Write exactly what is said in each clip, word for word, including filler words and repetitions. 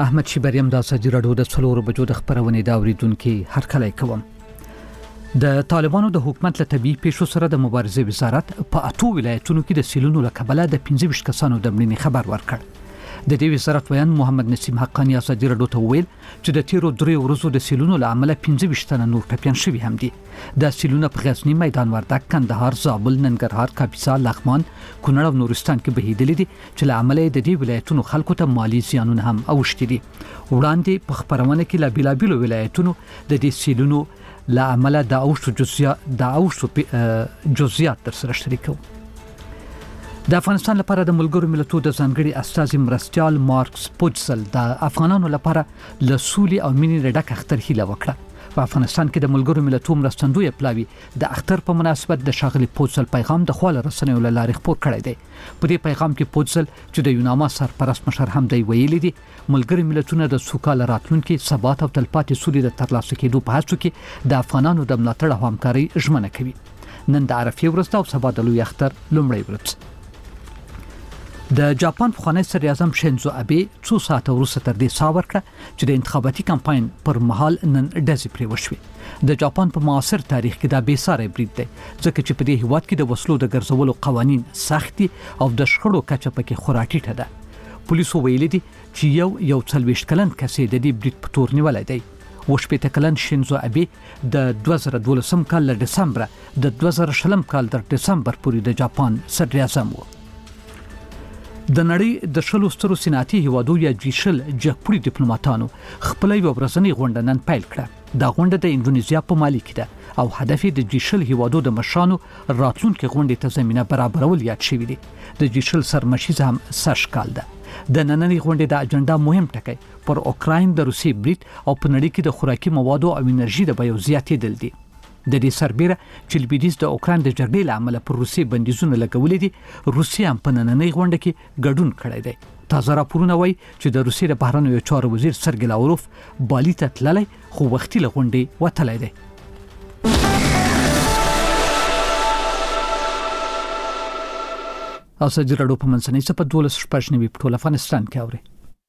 احمد شیبریم د ازادي راډیو د څلورو بجو د خبرونې دا اوریدونکو هرکلی کوم. د طالبانو د حکومت له طبي پیښو سره د مبارزې وزارت په اته ولایتونو کې د سیلونو له کبله د پنځه ویشت کسانو د مړینې خبر ورکړ. د دې وزارت ویان محمد نسیم حقانی ازادي راډیو ته ویل چې د تیرو درې ورځو د سیلونو له امله پنځه ویشت تنه نور ټپیان شوي هم دي. د سیلونو په غزنی، میدان وردګ، کندهار، زابل، ننګرهار، کاپیسا، لغمان، کونړ او نورستان کې بهیدلې دي چې له امله د دې ولایتونو خلکو ته مالی زیانونه هم اوښتي دي. وړاندې په خبرونه کې لا بیلابیلو ولایتونو د دې سیلونو له امله د اوښتو جزئیات د اوښتو جزئیات در سره شریکو. د افغانستان لپاره د ملګرو ملتونو د ځانګړي استازي مرستيال مارکس پوجسل د افغانانو لپاره له سولې او مینې ډک اختر هیله وکړه. په افغانستان کې د ملګرو ملتونو مرستندوی پلاوی د اختر په مناسبت د شاغلي پوجسل پیغام د خواله رسنیو له لارې خپور کړی دی. په دې پیغام کې پوجسل چې د یوناما سرپرست مشر هم دی ویلي دي ملګرو ملتونو د سوکاله راتلونکي ثبات او تلپاتې سولې د ترلاسه کېدو په هڅو کې د افغانانو د ملاتړ او همکارۍ ژمنه کوي. نن د عرفې ورځ او سبا د لوی اختر لومړی ورځ. د جاپان پخوانی صدر اعظم شینزو ابي څو ساعته وروسته تر دې سا ورکړه چې د انتخاباتي کمپاین پر مهال نن ډزې پرې وشوې. د جاپان په معاصر تاریخ کې دا بې ساری برید دی ځکه چې په دې هیواد کې د وسلو د ګرځولو قوانین سخت دي او د شخړو کچه پکې خورا ټیټه ده. پولیسو ویلي دي چې یو یو څلوېښت کلن کس د دې برید په تور نیولی دی. وشپېته کلن شینزو ابي د دوه زره دولسم کال له ډسمبر د دوه زره شلم کال تر ډسمبر پورې د جاپان صدر اعظم و. د نړۍ د شلو سترو صنعتي هیوادو یا جی شل جګپوړي ډیپلوماټانو خپل یو ورځنی غونډه نن پیل کړه. دا غونډه د انډونیزیا په مالي کې ده او هدف یې د جی شل هیوادو د مشرانو راتلونکي غونډې ته زمينه برابرول یاد شوی دی. د جی شل سرمشیز هم سږ کال ده. د نننۍ غونډې د اجنډا مهم ټکی پر اوکراین د روسي برید او په نړۍ کې د خوراکي موادو او انرژي د بیو زیاتېدل دي. د دې سربېره چې لویدیځ د اوکراین د جګړې له امله پر روسي بندیزونه لګولې دي روسیا هم په نننۍ غونډه کې ګډون کړی دی. تازه راپورونه وایي چې د روسي د بهرنیو چارو وزیر سرګی لاوروف بالي ته تللی خو وختي له غونډې وتلی دی. ازادي راډیو په منځنۍ څپه دولس شپږ نوي په ټول افغانستان کې اوري.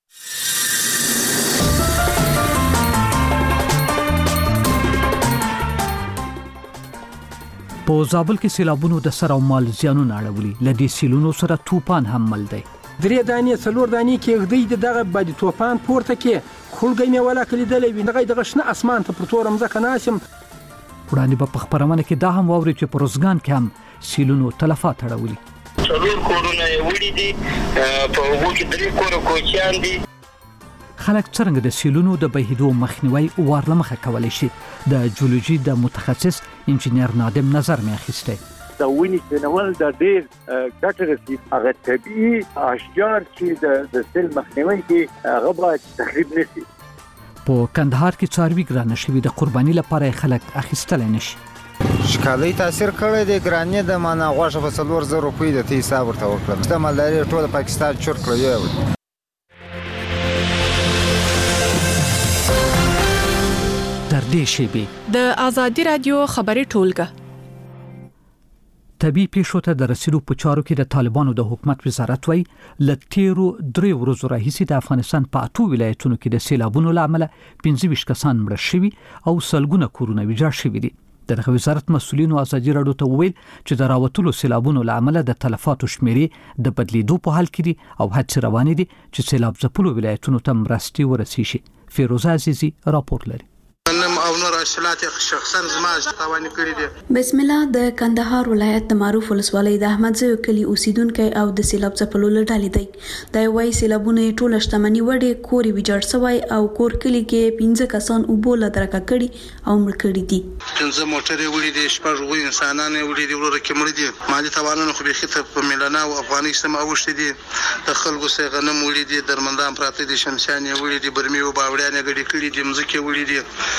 په زابل کې سیلابونو د سر او مال زیانونه اړولي. لدې سیلونو سره توپان هم مل دی. درې دانې څلور دانې کې غدي دغه باندې توپان پورته کې خلګي مې ولا کلی دلې وي دغه دغه شنه اسمان ته پر تورم ځکه ناسم. وړاندې په خبرونه کې دا هم واوري چې په روزګان کې هم سیلونو تلفات اړولي. څلور کورونه وړي دي په وګړو کې درې کور کوچیان دي. خلک څنګه د سیلونو د بهیدو مخنیوي ورلمخه کولای شي؟ د جیولوژي د متخصص انجنیر نادم نظر مې اخیسته. د ویني سنول د ډیر ګټه رسي هغه طبيعي اشجار چې د سیل مخنیوي کې هغه باید تخریب نشي. په کندهار کې څاروي ګرانه شوي د قرباني لپاره خلک اخیستل نشي. شکالي تاثیر کړی دی ګرانې د معنا غوښه په څلور زره روپۍ د تی حساب ورته وکړم. د مالداري ټول پاکستان چور کړی. تر دې شیبې د ازادي رادیو خبري ټولګه طبي پیښو ته د رسیدو په چارو کې د طالبانو د حکومت وزارت وایي لټیرو درې ورځو راهیسې د افغانستان په اته ولایتونو کې د سیلابونو لامل پنځه ویشت کسان مړه شوي او سلګونه کورونه ویجاړ شوي دي. د وزارت مسؤلینو ازادي راډیو ته ویل چې د راوتلو سیلابونو لامل د تلفاتو شمیرې د بدلیدو په حال کې دي او هڅې روانې دي چې سیلاب ځپلو ولایتونو ته مرستې ورسیږي. فیروزه عزیزی راپور لري. او نور اصلات شخصا زما تاوان کړی دي. بسم الله. د کندهار ولایت د معروف ولسوالۍ د احمد زوی کلی اوسیدونکو او د سیلاب ځپلو لړالې دی. د وای سیلابونه ټوله شتمنۍ وړي کوري ویجاړ شوی او کور کلی کې پنځه کسان وبوله درکه کړي او مړ کړي دي. پنځه موټرې وړي دي شپږ غوي انسانان وړي دي ورته کې مړ دي. مالي توانونه خو به خته په میلانه او افغاني سم اوښتي دي. د خلکو سره غنم وړي دي درمندان پراته دي شمشانې وړي دي برمي او باوړیانه غړي کړي دي مزکه وړي دي.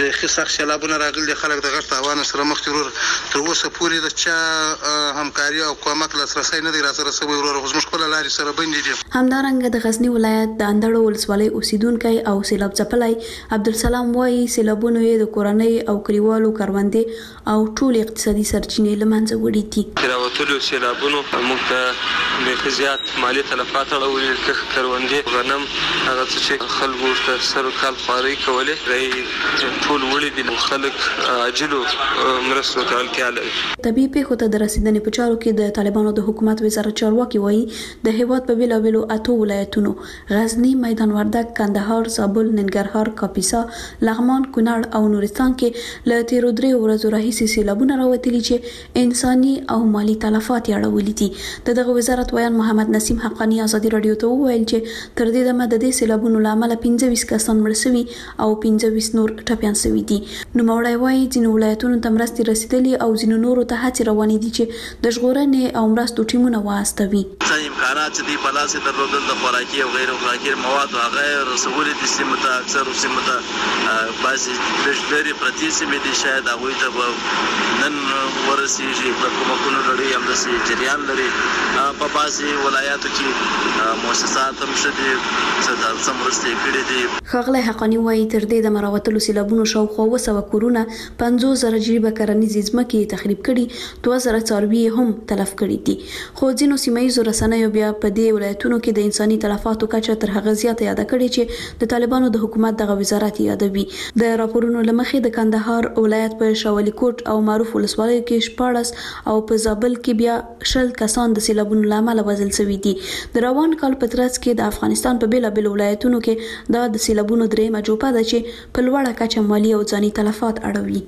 به خصخ سیلابونه راغلي خلک د غټ تاوان سره مخ دي. تر اوسه پورې د چا همکاري او کومک لاسرسي نه دی راځره سوی. ورور زموږ خپل لارې سره بندي دي. همدارنګه د غزنی ولایت د اندړو ولسوالۍ اوسیدونکو او سیلاب ځپلای عبدالسلام وایي سیلابونه د کورنۍ او کلیوالو کروندې او ټول اقتصادي سرچینې لمنځه وړي دي. راوتلو سیلابونو موږ ته د زیات مالی تلفات اړولې ک کروندې غنم هغه چې خلکو ته سر کال خواري کولې راي ټول وړي دي. خلک عاجلو مرستو ته اړتیا لري. طبي پیښو ته د رسیدنې په چارو کې د طالبانو د حکومت وزارت چارواکي وایي د هیواد په بیلابیلو اتو ولایتونو غزنی، میدان وردګ، کندهار، زابل، ننګرهار، کاپیسا، لغمان، کونړ او نورستان کې له تیرو درې ورځو راهیسې سیلابونه راوتلي چې انساني او مالی تلفات یې اړولي دي. د دغه وزارت ویان محمد نسیم حقانی ازادي رادیو ته وویل چې تر دې دمه د دې سیلابونو له امله پنځه ویشت کسان مړ شوي او پنځه ویشت نور ټپیان شوي دي. نوموړی وایي ځینو ولایتونو ته مرستې رسیدلي او ځینو نورو ته هڅې روانې دي چې د ژغورنې او مرستو ټیمونه واستوي. امکانات دي په لاس درلودل د خوراکي او غیر خوراکي مواد او غیر رسول دي سیمه ته اکثر سیمه ته بعضي لږ پرتی سیمه دي شاید هغه ته نن ورسیږي په کومو لري هم د سي جریان لري. په بعضي ولایاتو کې مؤسسات هم شدي څه د سمرستي کړي دي. خغله حقانی وایي تر دې د مراوتلو سیلابونو شاوخوا وسو کورونه پنځوس زره جریبه کرنیزې ځمکې تخریب کړي، دوه زره څاروي هم تلف کړي دي. خو ځینو سیمایي رسنیو بیا په دې ولایتونو کې د انساني تلفاتو کچه تر هغه زیاته یاد کړي چې د طالبانو د حکومت دغه وزارت یادوي. د راپورونو لمخې د کندهار ولایت په شاولی کوټ او معروف ولسوالۍ کې شپاړس او په زابل کې بیا شل کسان د سیلابونو لامل وژل شوي دي. د روان کال په ترڅ کې د افغانستان په بیلابیل ولایتونو کې د سیلابونو درېمه جوپه ده چې په لوړه کچه مالی او ځاني تلفات اړوي.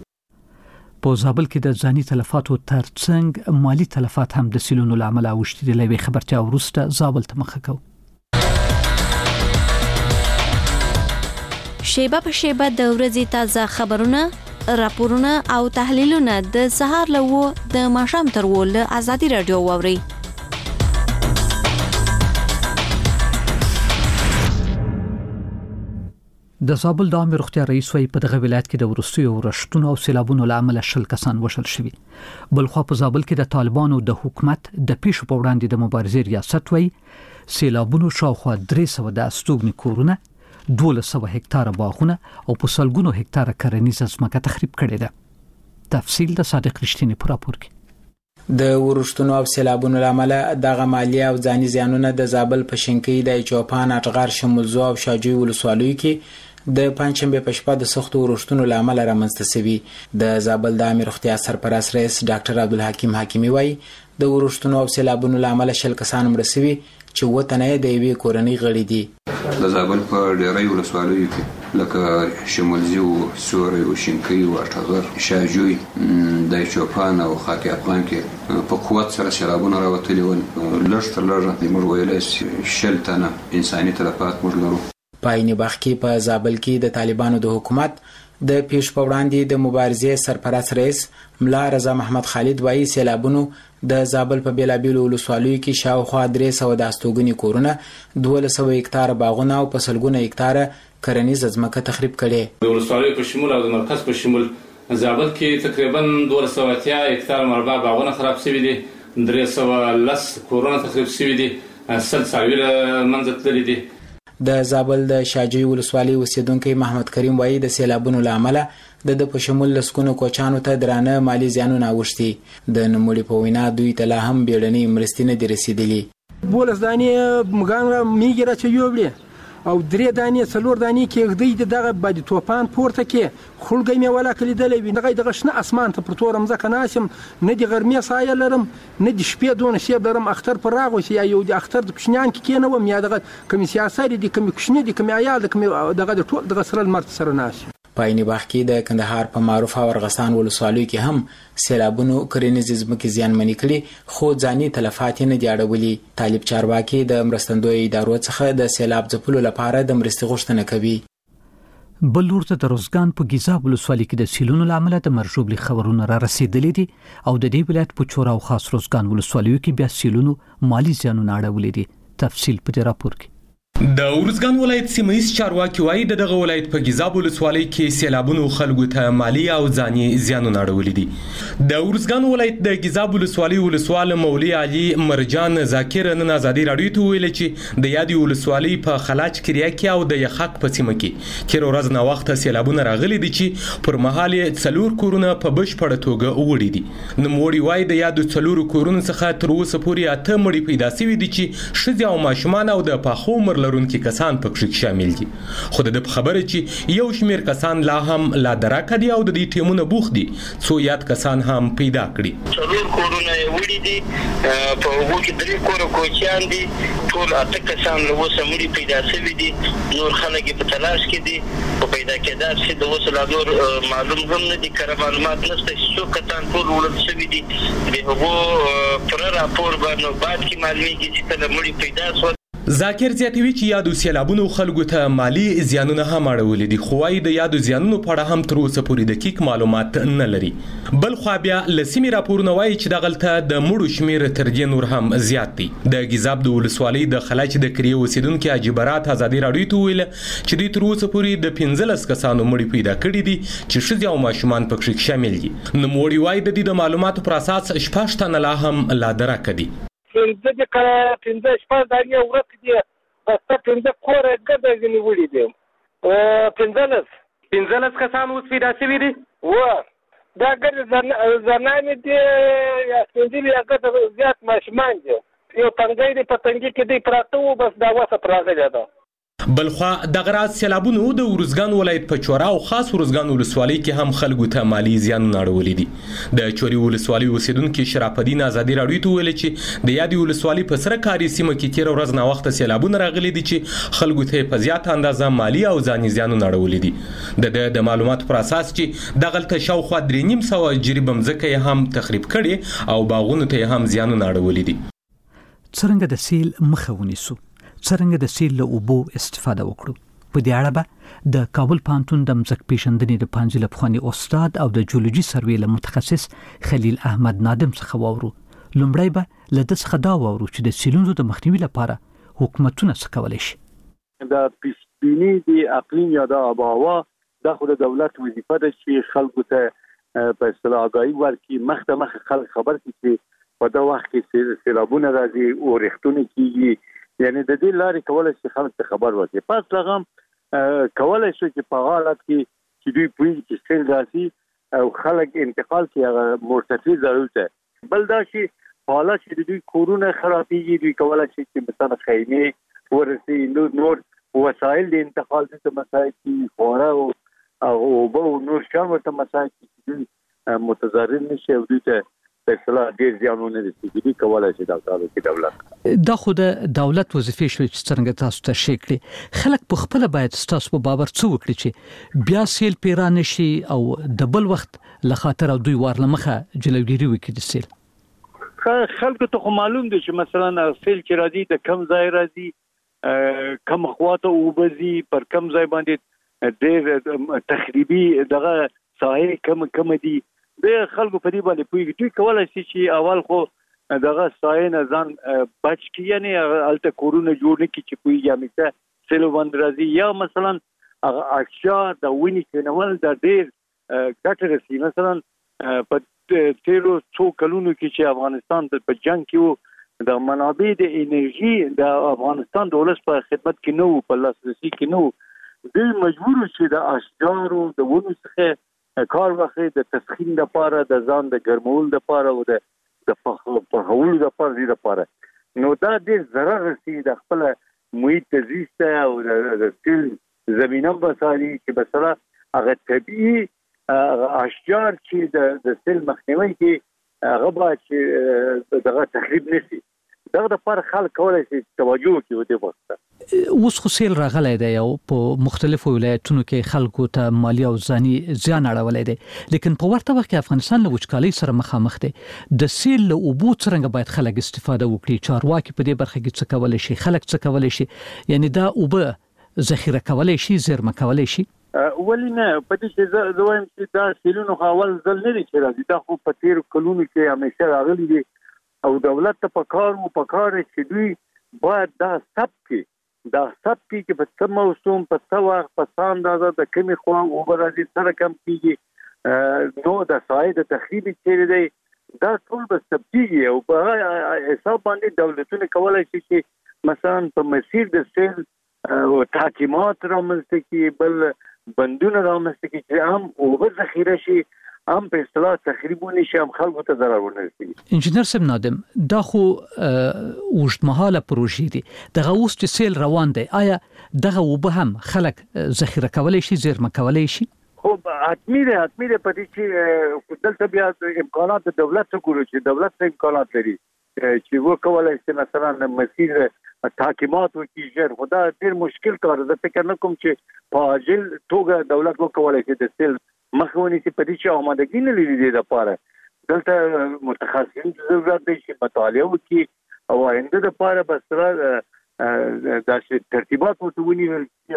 په زابل کې د ځاني تلفاتو ترڅنګ مالی تلفات هم د سیلونو لامل اوښتي دي. لوي خبرتیا ورسته زابل ته مخه کو. شیبه په شیبه د ورځې تازه خبرونه، راپورونه او تحلیلونه د سهار لوو د ماښام تر ول ازادي رادیو ووري. د زابل د عامه روغتیا رئیس وایي په دغه ولایت کې د ورستیو ورشتونو او سیلابونو لامل شل کسان وشل شوي. بلخو په زابل کې د طالبانو د حکومت د پیښو په وړاندې د مبارزې ریاست وایي سیلابونو شاوخوا درې سوه د استوګنې کورونه، دولس سوه هکتاره باغونه او په سلګونو هکتاره کرنیزه ځمکه تخریب کړې ده. تفصیل د صادق رښتینی په راپور کې. د ورشتونو او سیلابونو لامل دغه مالی او ځاني زیانونه د زابل په شینکۍ د چوپان اټغار شمولزو او شاجوی ولسوالیو کې د پنځشنبه په شپه د سختو ورشتونو لامل رامنځته شوي. د زابل د عامه روغتیا سرپرست رئیس ډاکټر عبدالحکیم حکیمی وایي د ورشتونو او سیلابونو لامل شل کسان مړ شوي چې وطن د یوې کورنۍ غړي دي. د زابل په ډیری ولسوالیو کې لکه شمولزي او سوري او شینکۍ او اټغر شاجوی د چوپان او خاک افغان کې په قوت سره سیلابونه راوتلي ول. لږ تر لږه موږ ویلای شل تنه انساني تلفات موږ لرو. پایني باغ کې په زابل کې د طالبانو د حکومت د پیښ په وړاندې د مبارزې سرپرست رئیس ملا رضا محمد خالد وایي سیلابونو د زابل په بیلابیلو ولسوالیو کې شاوخوا درې سوه د استوګنې کورونه، دولس سوه هکتاره باغونه او په سلګونه هکتاره کرنیزه ځمکه تخریب کړې. د ولسوالیو په شمول او د مرکز په شمول زابل کې تقریبا دولس سوه اتیا هکتاره مربع باغونه خراب شوي دي، درې سوه لس کورونه تخریب شوي دي، سل څاروي له منځه تللي دي. د زابل د شاجوی ولسوالۍ اوسیدونکي محمد کریم وایي د سیلابونو لامل د د په شمول لسکونو کوچانو ته درانه مالی زیانونه اوښتي. د نوموړي په وینا دوی ته لا هم بیړنۍ مرستې نه دي رسیدلي. بولس دانې مګان را میږي را چې یوبلې او درې دانې څلور دانې کېږدی د دغه بادي توپان پورته کې خلګۍ مې ولا کلیدلې وي. دغه دغه شنه اسمان ته پر تور مځکه ناسم، نه د غرمې سایه لرم نه د شپې دونه شیب لرم. اختر پر راغوسي یا یو د اختر د کوچنیان کې کېنوم یا دغه کمی سیاسي دي کمی کوچنی دي کمی عیال د کمی دغه د ټول دغه سره لمر سره ناسم. پایني باغ کې د کندهار په معروف او ارغستان ولسوالیو کې هم سیلابونو کرنیزې ځمکې زیانمنې کړي خو ځاني تلفات نه دي اړولي. طالب چارواکي د مرستندوی ادارو څخه د سیلاب ځپلو لپاره د مرستې غوښتنه کوي. بل ورته د روزګان په ګیزاب ولسوالۍ کې د سیلونو لامل د مرجوبلي خبرونه را رسیدلې دي او د دې ولایت په چور او خاص روزګان ولسوالیو کې بیا سیلونو مالی زیانونه اړولې دي. تفصیل په دې راپور کې. د ارزګان ولایت سیمه‌یز چارواکي وایي د دغه ولایت په ګیزاب ولسوالۍ کې سیلابونو خلکو ته مالی او ځاني زیانونه اړولي دي. د ارزګان ولایت د ګیزاب ولسوالۍ ولسوال مولوي علي مرجان ذاکر نن ازادي راډیو ته ویل چې د یادې ولسوالۍ په خلاج کریه کې او د یخاک په سیمه کې کیر ورځ نه وخت سیلابونه راغلي دي چې پر مهال څلور کورونه په بشپړه توګه وړي دي. نوموړي وایي د یادو څلور کورونو څخه تر اوسه پورې اته مړي پیدا شوي دي چې ښځې او ماشومان او د پاخه عمر لرونکي کسان پکې شامل دي. خو د خبره چې یو شمیر کسان لا هم لا دراکه دي او د دې ټیمونو بوخ دي څو یاد کسان هم پیدا کړي. څلور کورونه وړي دي په هغو کې درې کوره کوچیان دي ټول اته کسان له اوسه مړي پیدا شوي دي. نور خلک په تلاش کې دي په پیدا کېدا چې د اوسه لا نور معلوم هم نه دي کره معلومات نشته چې څو کسان ټول وړل شوي دي. د هغو پر راپور باندې بعد کې معلومیږي چې کله مړي پیدا شول. ذاکر زیاتوي چې یادو سیلابونو خلکو ته مالی زیانونه هم اړولي دي خو وايي د یادو زیانونو په اړه هم تر اوسه پورې دقیق معلومات نه لري. بل خو بیا لسیمي راپورونه وايي چې دغلته د مړو شمیر تر دې نور هم زیات دي. د ګیزاب د ولسوالۍ د خلاج د کریه اوسیدونکو عجیبرات ازادي راډیو ته ویل چې دوی تر اوسه پورې د پنځلس کسانو مړي پیدا کړي دي چې ښځې او ماشومان پکې شامل دي. نوموړي وايي د دې د معلوماتو پر اساس شپږ تنه لا هم لا دراکه دي. پنځه کله پنځه شپږ دانې ورک دي بس پنځه کوره ګډه غني وړي دي پنځلس پنځلس کسان اوس پیدا شوي دي. و دا ګډه زنانې دي یا سپین دي یا ګډه زیات ماشومان دي یو تنګی دی په تنګي کې دی پراته وو بس دا وسه پراغلی ده. بلخوا دغه راز سیلابونو د ارزګان ولایت په چوره او خاص ارزګان ولسوالۍ کې هم خلکو ته مالی زیانونه اړولي دي. د چوري ولسوالۍ اوسیدونکو شرف الدین ازادي راډیو ته ویل چې د یادې ولسوالۍ په سره کاري سیمه کې تیر ورځ نه وخت سیلابونه راغلي دي چې خلکو ته په زیات اندازه مالی او ځاني زیانونه اړولي دي. د د معلوماتو پر اساس چې دغلته شاوخوا درې نیم سوه جریب مځکه هم تخریب کړي او باغونو ته هم زیانونه اړولي دي. څرنګه د سیل مخه ونیسو، څرنګه د سیل له اوبو استفاده وکړو. په دې اړه به د کابل پوهنتون د مځکه پیژندنې د پانځه له پخواني استاد او د جیولوژي سروې له متخصص خلیل احمد نادم څخه واورو. لومړی به له ده څخه دا واورو چې د سیلونو د مخنیوي لپاره حکومتونه څه کولی شي. د پیشبیني د اقلیم یا د آب و هوا دا خو د دولت وظیفه ده چې خلکو ته په اصطلاح آګاهي ورکړي، مخ ته مخ خلک خبر کړي چې په دا وخت کې سیلابونه راځي او ریښتونه کیږي. یعنی د دې لارې کولای شي خلک ته خبر ورکړي. پس لغم کولای شي چې په حالت کې چې دوی پوهیږي چې سیل راځي او خلک انتقال کوي هغه مرتفع ځایونو ته. بل دا چې په حالت چې د دوی کورونه خرابېږي دوی کولای شي چې مثلا خیمې ورسي، نور وسایل د انتقال ته مساعد کړي، خواړه او اوبه او نور شیان ورته مساعد کړي چې دوی متضرر نشي او دوی ته په اصطلاح ډېر زیانونه رسېږي. کولای شي دا کار وکړي دولت. دا خو د دولت وظیفې شوې چې څرنګه تاسو ته شي کړي. خلک په خپله باید ستاسو په باور څه وکړي چې بیا سیل پیرا نشي او د بل وخت له خاطر او دوی وار له مخه جلوګیري وکړي د سیل. خلکو ته خو معلوم دي چې مثلا سیل چې راځي د کم ځای راځي، کم خواته اوبه ځي، پر کم ځای باندې ډېر تخریبي دغه ساحې کم کم دي. د خلکو په دې باندې پوهېږي. دوی کولی شي چې اول خو دغه سایې نه ځان بچ کړي، یعنې هلته کورونه جوړ نه کړي چې پوهېږي همیشه سیلو باندې راځي. یا مثلا هغه اکشا د ونې کښېنول دا ډېر ګټه رسي. مثلا په تېرو څو کلونو کې چې افغانستان په جنګ کې و د منابع د انرژي د افغانستان د ولس په خدمت کې نه و، په لاسرسي کې نه و. دوی مجبور و چې د اشجارو د ونو څخه کار واخلي د تسخین لپاره، د ځان د ګرمولو لپاره او د د پخولو لپاره دې لپاره. نو دا ډېر ضرر رسي د خپل محیط زیست او د سیل زمینه بساري چې مثلا هغه طبیعي اشجار چې د د سیل مخنیوي کې هغه باید چې دغه تخریب نشي. دغه لپاره خلک کولای شي توجه وکړي د وخت. اوس خو سیل راغلی دی او په مختلفو ولایتونو کې خلکو ته مالی او ځاني زیان اړولی دی، لیکن په ورته وخت کې افغانستان له وچکالۍ سره مخامخ دی. د سیل له اوبو څرنګه باید خلک استفاده وکړي؟ چارواکي په دې برخه کې څه کولی شي؟ خلک څه کولی شي؟ یعنی دا اوبه ذخیره کولی شي، زیرمه کولی شي؟ ولې نه؟ په دې چې زه وایم چې دا سیلونه خو اول ځل نه دي چې راځي، دا خو په تېرو کلونو کې همیشه راغلي دي او دولت ته په کار و په کار چې دوی باید دا ثبت کړي دا سب کې په څه موسم په څه وخت په څه اندازه د کمی خوا اوبه راځي سره کم کېږي نو د ساحې د تخریب چیرې دی دا ټول به ثبتېږي او په هغه حساب باندې دولتونه کولی شي چې مثلا په مسیر د سیل تحکیمات رامنځته کړي بل بندونه رامنځته کړي چې هم اوبه ذخیره شي هم په اصطلاح تخریبونه شي هم خلکو ته ضرر ونه رسېږي. انجینر صاحب نادم دا خو اوږدمهاله پروژې دي دغه اوس چې سیل روان دی آیا دغه اوبه هم خلک ذخیره کولی شي زیرمه کولی شي؟ خو حتمي دی حتمي دی په دې چې دلته بیا امکانات د دولت څخه ګورو چې دولت څه امکانات لري چې وکولای شي مثلا مسیر تحکیمات وکړي ژر خو دا ډېر مشکل کار دی فکر نه کوم چې په عاجل توګه دولت وکولای شي د سیل مخونی چې په دې چې آمادګي نه لري د لپاره دلته متخصصین ضرورت دی چې مطالعه وکړي او آینده د لپاره بس سره د ترتیبات وټونی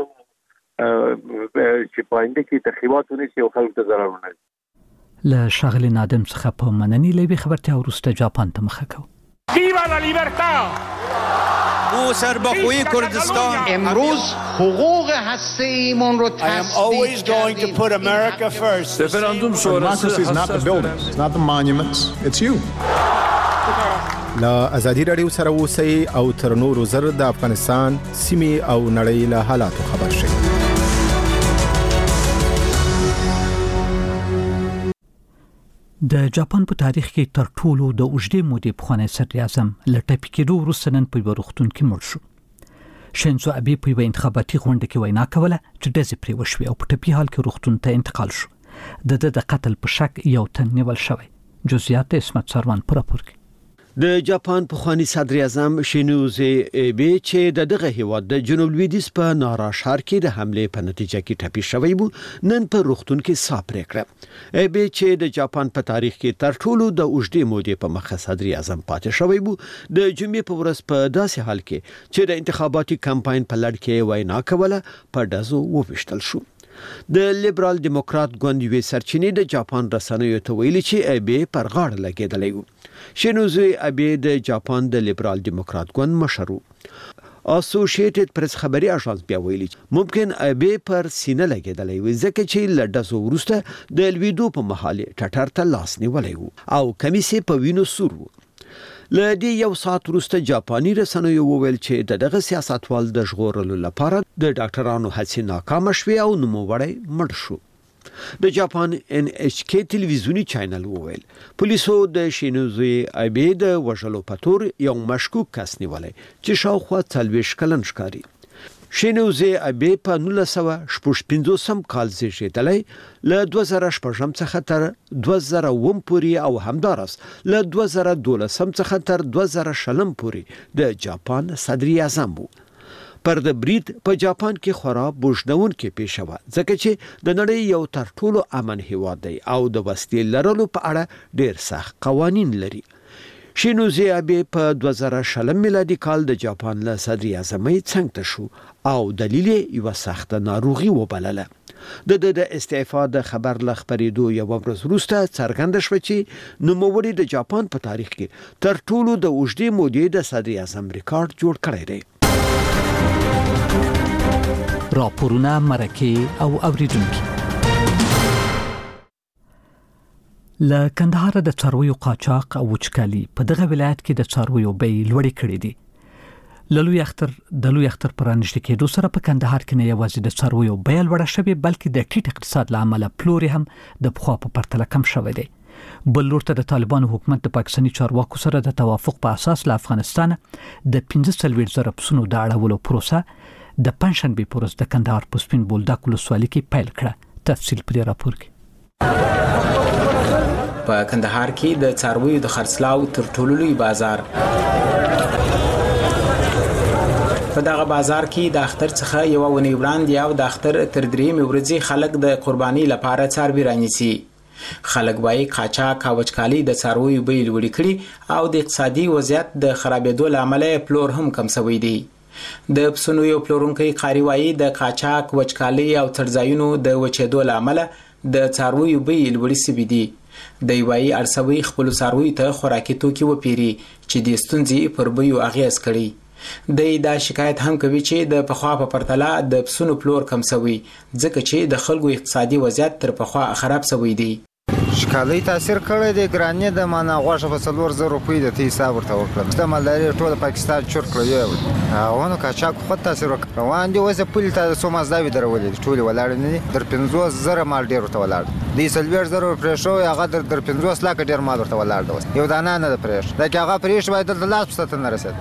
چې په آینده کې تخریبات ونشي او خلکو ته ضرر ونه رسي. له ښاغلي نادم څخه په مننې لوي خبرتیا وروسته جاپان ته مخه کوو. ویوا لا لیبرتا! او سربخوی کردستان امروز حقوق هسته‌ایمون رو تثبیت کردیم. رفراندوم شورای is not the buildings, it's not the monuments, it's you. لا ازادي رادیو سره اوسئ او تر نورو زر د افغانستان سیمې او نړۍ له حالاتو خبر شئ. د جاپان په تاریخ کې تر ټولو د اوږدې مودې پخوانی صدر اعظم له ټپي کېدو وروسته نن په یوه روغتون کې مړ شو. شینزو ابي په یوه انتخاباتي غونډه کې وینا کوله چې ډزې پرې وشوې او په ټپي حال کې روغتون ته انتقال شو. د ده د قتل په شک یو تن نیول شوی. جزئیات اسمت سروان پر راپور کې. د جاپان پخوانی صدر اعظم شینزو ابي چې د دغه هیواد د جنوب لویدیځ په نارا ښار کې د حمله په نتیجه کې ټپي شوی وو نن په روغتون کې ساه پرې کړه. ابي چې د جاپان په تاریخ کې تر ټولو د اوږدې مودې په مخه صدر اعظم پاتې شوی وو د جمعې په ورځ په داسې حال کې چې د انتخاباتي کمپاین په لړ کې وینا کوله په ډزو وویشتل شو. د لیبرال دیموکرات ګوند یوې سرچینې د جاپان رسنیو ته ویلي چې ابي پر غاړه لګېدلی وو. شینزو ابي د جاپان د لیبرال دیموکرات ګوند مشر وو. اسوسییټډ پریس خبري اژانس بیا ویلي ممکن ابي پر سینه لګېدلی وي ځکه چې له ډزو وروسته د لویدو په مهال ټټر ته لاس نیولی وو او کمیسې په وینو سور وو. له دې یو ساعت وروسته جاپاني رسنیو وویل چې د دغه سیاستوال د ژغورلو لپاره د ډاکټرانو هڅې ناکامه شوې او نوموړی مړ شو. د جاپان ان ایچ کې ټلویزیونی چینل وویل پولیسو د شینزو ابي د وژلو په تور یو مشکوک کس نیولی چې شاوخوا څلوېښت کلن ښکاري. شینزو ابي په نولس سوه شپږ پنځوسم کال زیږېدلی له دوه زره شپږم څخه تر دوه زره اووم پورې او همداراز له دوه زره دولسم څخه تر دوه زره شلم پورې د جاپان صدر اعظم وو. پر د برید په جاپان کې خورا بوجنونکې پیښه وه ځکه چې د نړۍ یو تر ټولو امن هیواد دی او د وسلې لرلو په اړه ډېر سخت قوانین لري. شینزو ابي په دوه زره شلم میلادي کال د جاپان له صدر اعظمۍ څنګ ته شو او دلیل یې یوه سخته ناروغي وبلله. د د استعفا د خبر له خپرېدو یوه ورځ وروسته څرګنده شوه چې نوموړي د جاپان په تاریخ کې تر ټولو د اوږدې مودې د صدر اعظم ریکارډ جوړ کړی دی. راپورونه مرکه او اوریدونکي له کندهار د څارویو قاچاق او وچکالي په دغه ولایت کې د څارویو بیې لوړې کړې دي. له لوی اختر د لوی اختر پر رانژدې کېدو سره په کندهار کې نه یوازې د څارویو بیه لوړه شوې بلکې د ټیټ اقتصاد له امله پلورې هم د پخوا په پرتله کم شوی دی. بل لور ته د طالبانو حکومت د پاکستاني چارواکو سره د توافق په اساس له افغانستان د پنځه څلوېښت زره پسونو د اړولو پروسه د پنځشنبې په ورځ د کندهار په سپین بولدک ولسوالۍ کې پیل کړه. تفصیل په دې راپور کې. په کندهار کې د څارویو د خرڅلاو تر ټولو لوی بازار په دغه بازار کې د اختر څخه یو ونی وړاندې او د اختر تر درېیمې ورځې خلک د قرباني لپاره څاروي رانیسي. خلک وايي قاچاق او وچکالي د څارویو بیې لوړې کړي او د اقتصادي وضعیت د خرابېدو له امله پلور هم کم شوی دی. د پسونو یو پلورونکی قاری وايي د قاچاق وچکالي او ترځایونو د وچېدو له امله د څارویو بیې لوړې شوي دي. دی وايي اړسوي خپلو څارویو ته خوراکي توکي وپیري چې د ستونزې پر بیو اغېز کړي. د دا شکایت هم کوي چې د پخوا په پرتله د پسونو پلور کم شوی ځکه چې د خلکو اقتصادي وضعیت تر پخوا خراب شوی دی. شکالي تاثیر کړی دی ګرانې د معنا غوښه په څلور زره روپۍ د تی حساب ورته وکړم د مالداري ټول پاکستان چور کړی هغه قاچاق خو تاثیر وکړ روان دي اوس پولیس ته څو مزداوي درولې ټول ولاړ نه دي در پنځوس زره مال ډیر ورته ولاړ دی سلویر زره پرېښو هغه در در پنځوس لاکه ډیر مال ورته ولاړ دی یو دانه نه پرېښ دا کې هغه پرېښ باید د لاس پسته نه رسید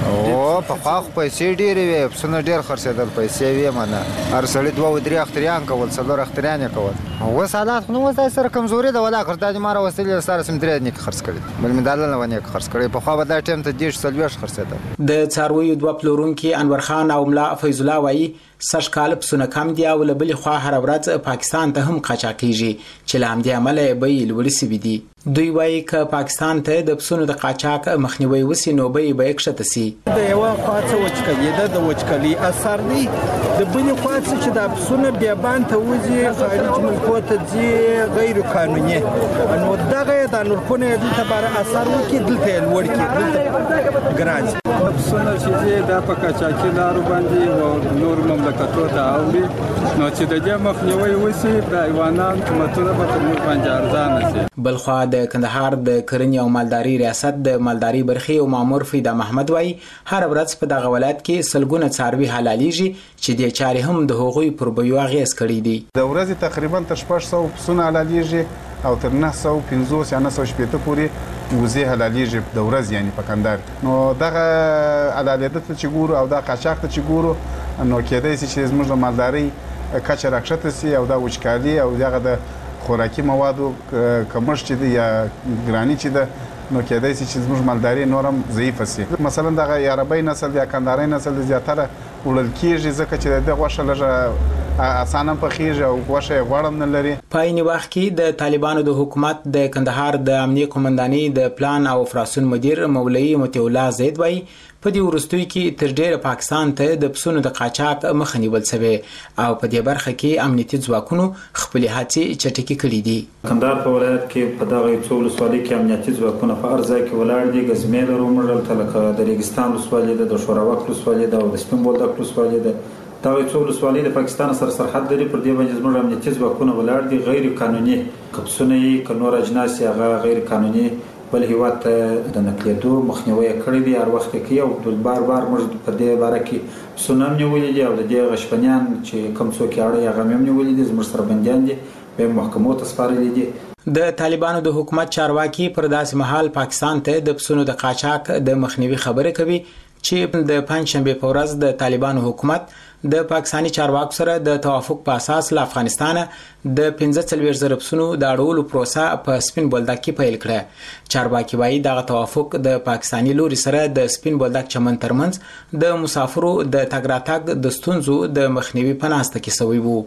او په خاخ پیسې ډېرې وي پسونه ډېر خرڅېدل پیسې وي منه هر سړی دوه درې اختریان کول څلور اختریان یې کول اوس حالات خو نو اوس سره کمزوري ده ولا کړ د ماره وسیلې سره سم درې نه خرڅ کړي بل مدال نه ونه خرڅ کړي په خو به دا ټیم ته دیش سلويش خرڅېدل. د څارویو دوه پلورونکي انور خان او ملا فیض الله وایي سږ کال پسونه کم دي او له بلې خوا هره ورځ پاکستان ته هم قاچاقېږي چې له همدې امله یې بیې لوړې سوي دي. دوی وایي که پاکستان ته د پسونو د قاچاق مخنیوی وسي نو بیې به یې کښته سي. د یوه خوا څه وچکلي ده د وچکلي اثر دی د بلې خوا څه چې دا پسونه بیابان ته وځي خارج ملکو ته ځي غیر قانوني نو دغه د نورخونه دلته باره اثر وکړي دلته یې لوړ کړي دلته ګران شي. پسونه چې دي دا په قاچاقي لارو باندې او نور مملکتو ته اوړي نو چې د دې مخنیوی وسي د حیوانات قیمتونه به په موږ باندې ارزانه شي. بلخوا د کندهار د کرنې او مالداري ریاست د مالداري برخې او مامور فیدا محمد وایي هر ورځ په دغه ولایت کې سلګونه څاروي حلالېږي چې د چارې هم د هغوی پر بیو اغېز کړی دی. د ورځې تقریبا تر شپږ سوه پسونه حلالېږي او تر نه سوه پنځوس یا نه سوه شپېته پورې وزې حلالېږي د ورځ یعنې په کندهار. نو دغه حلالېده ته چې ګورو او دا قاچاق ته چې ګورو نو کېدای شي چې زموږ د مالدارۍ کچه راکښته سي او دا وچکالي او دغه د خوراکي موادو کمښت چې دی یا ګراني چې ده نو کېدای شي چې زموږ مالداري نور هم ضعیفه سي. مثلا دغه یاربۍ نسل یا کندهارۍ نسل زیاتره وړل کېږي ځکه چې د دې غوښه لږه اسانه پخېږي او غوښه یې غوړ هم نه لري. په عین وخت کې د طالبانو د حکومت د کندهار د امنیه قومندانۍ د پلان او فراسون مدیر مولوي مطیع الله زید وایي په دې وروستیو کې تر ډیره پاکستان ته د پسونو د قاچاق مخه نیول شوې او په دې برخه کې امنیتي ځواکونو خپلې هڅې چټکې کړې دي. کندهار په ولایت کې په دغه څو ولسوالۍ کې امنیتي ځواکونه په هر ځای کې ولاړ دي. ګزمې لرو موږ ته لکه د ریګستان ولسوالۍ ده د شوراوک ولسوالۍ ده او د سپین بولدک ولسوالۍ ده. دا څو ولسوالۍ د پاکستان سره سرحد لري پر دې باندې زموږ امنیتي ځواکونه ولاړ دي غیر قانوني کپسونه یې که نور اجناس یې هغه غیر قانوني بل هیواد ته د نقلیدو مخنیوی کړی دی هر وخت کې او بار بار موږ په دې باره کې پسونه هم نیولي دي او د دې غشپنیان چې کوم څوک یې اړوي هغه هم نیولي دي زموږ سره بندیان دي بیا محکمو ته سپارلي دي. د طالبانو د حکومت چارواکي پر داسې مهال پاکستان ته د پسونو د قاچاق د مخنیوي خبره کوي چې د پنځشنبه په ورځ د طالبانو حکومت د پاکستاني چارواکو سره د توافق په اساس له افغانستان د پنځه څلوېښت زره پسونو د اړولو پروسه په سپین بولدک کې پیل کړه. چارواکي وایي دغه توافق د پاکستاني لوري سره د سپین بولدک چمن ترمنځ د مسافرو د تګ راتګ د ستونزو د مخنیوي په ناسته کې شوی وو.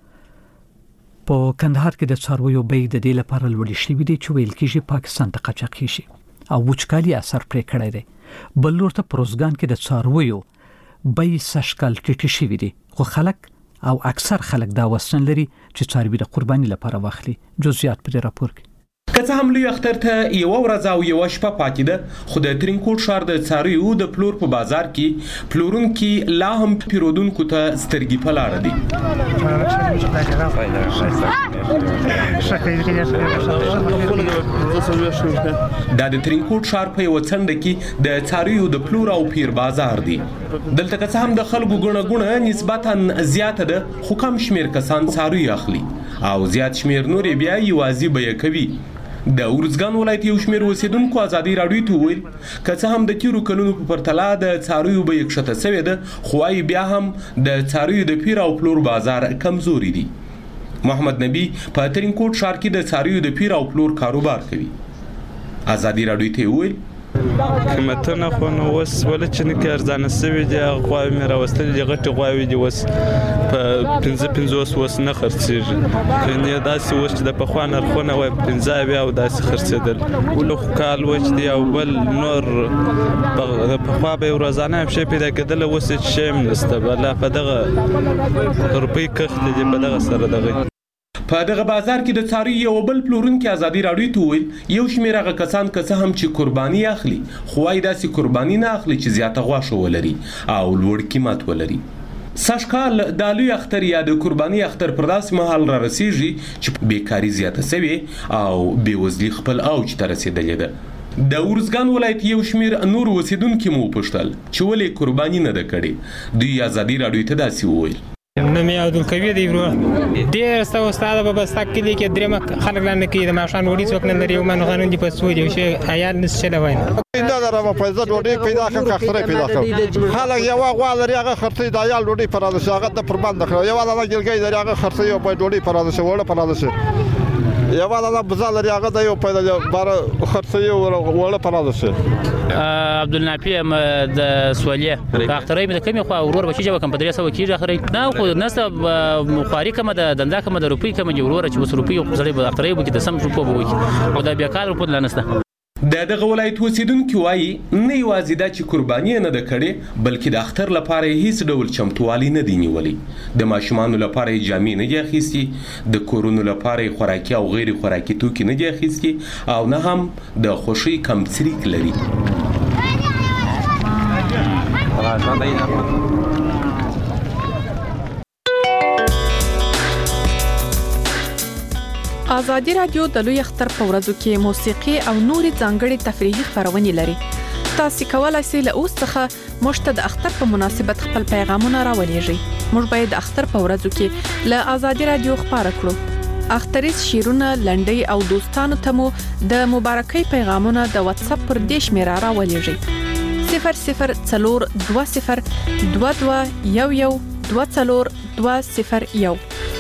په کندهار کې د څارویو بیې د دې لپاره لوړې شوې دي چې ویل کېږي پاکستان ته قاچاقي شي او وچکالي اثر پرې کړی دی. بل لور ته پروزګان کې د څارویو بیې سږکال ټیټې شوې دي خو خلک او اکثر خلک دا وسن لري چې څاروي د قرباني لپاره واخلي. جزئیات په دې راپور کې. که څه هم لوی اختر ته یوه ورځ او یوه شپه پاتې ده خو د ترینکوټ ښار د څارویو د پلور په بازار کې پلورونکي لا هم پیرودونکو ته سترګې په لاره دي. دا د ترینکوټ ښار په یوه څنډه کې د څارویو د پلور او پیر بازار دی. دلته که څه هم د خلکو ګڼه ګوڼه نسبتا زیاته ده خو کم شمیر کسان څاروي اخلي او زیات شمیر نور بیا یوازې بیه کوي. د ارزګان ولایت یو شمیر اوسیدونکو ازادي راډیو ته وویل که څه هم د تیرو کلونو په پرتله د څارویو بیې کښته شوې ده خو وايي بیا هم د څارویو د پیر او پلور بازار کمزوري دی. محمد نبی په ترینکوټ ښار کې د څارویو د پیر او پلور کاروبار کوي. ازادي راډیو ته وویل قیمتونه خو نو اوس ولې چې نه کې ارزانه شوي دي هغه غواوې مې راوستلې دي غټې غواوې دي اوس په پنځه پنځوس اوس نه خرڅېږي کنې داسې اوس چې د پخوا نرخونه وای پنځه اویا او داسې خرڅېدل ولو خو کال وچ دی او بل نور د پخوا به یو ورځانه هم شی پیدا کېدل اوس هېڅ شی هم نشته بله په دغه روپۍ کښتې دي په دغه سره دغه په دغه بازار کې د څاروي یو بل پلورونکي ازادي راډیو ته وویل یو شمېر هغه کسان که څه هم چې قرباني اخلي خو وايي داسې قرباني نه اخلي چې زیاته غوښه ولري او لوړ قیمت ولري. سږکال د لوی اختر یا د قرباني اختر پر داسې مهال را رسیږي چې بیکاري زیاته سوې او بېوزلي خپل اوج ته رسېدلې ده. د ارزګان ولایت یو شمېر نور اوسېدونکي مو وپوښتل چې ولې قرباني نه ده کړې. دوی ازادي راډیو ته داسې وویل نو مې عبدالقوي دی ورو ډېر ستا استاده په بستا کلي کې درېمه خلک لا نه کوي د ماښام ډوډۍ څوک نه لري یو من قانون دي په سود یو شی عیال نس چلوي دا درمه پیسې ډوډۍ پیدا کړم که خره پیدا کړم خلک یو غوا لري هغه خرڅي د عیال ډوډۍ پر راځي هغه د پربند کړو یو والا ګلګي لري هغه خرڅي یو په ډوډۍ پر راځي وړه پر راځي یو والا بزال لري هغه د یو پیدا بار خرڅي وړه پر راځي. عبدالنافي د سوالیه اخترای مې د کمی خو ورور بچی جواب کم په درې سو کیږي اخري نه خو نسته مخاري کم د دنده کم د روپی کم ورور چې وس روپی خو زړې په اخترای بو کې د سم روپو بو کې او د بیا کال روپو لنسته. د دغه ولایت اوسیدونکي وایي نه یوازې دا چې قرباني نه ده کړې بلکې د اختر لپاره هیڅ ډول چمتووالی نه دی نیولی. د ماشومانو لپاره جامې نه دي اخیستي د کورونو لپاره خوراکي او غیر خوراکي توکي نه دي اخیستي او نه هم د خوشي کمڅریک لري. ازادي راډیو د لوی اختر په ورځو کې موسیقي او نوري ځانګړي تفریحي خبرونه لري. تاسو کولای شئ له اوس څخه مشته د اختر په مناسبت خپل پیغامونه راولېږئ. موږ باید د اختر په ورځو کې له ازادي راډیو خبره کړو. اختریز شیرونه لنډي او دوستانو ته مو د مبارکۍ پیغامونه د واتس اپ پر دیش میرا راولېږئ. صفر صفر څلور دوه صفر دوه دوه یو یو دوه څلور دوه صفر یو.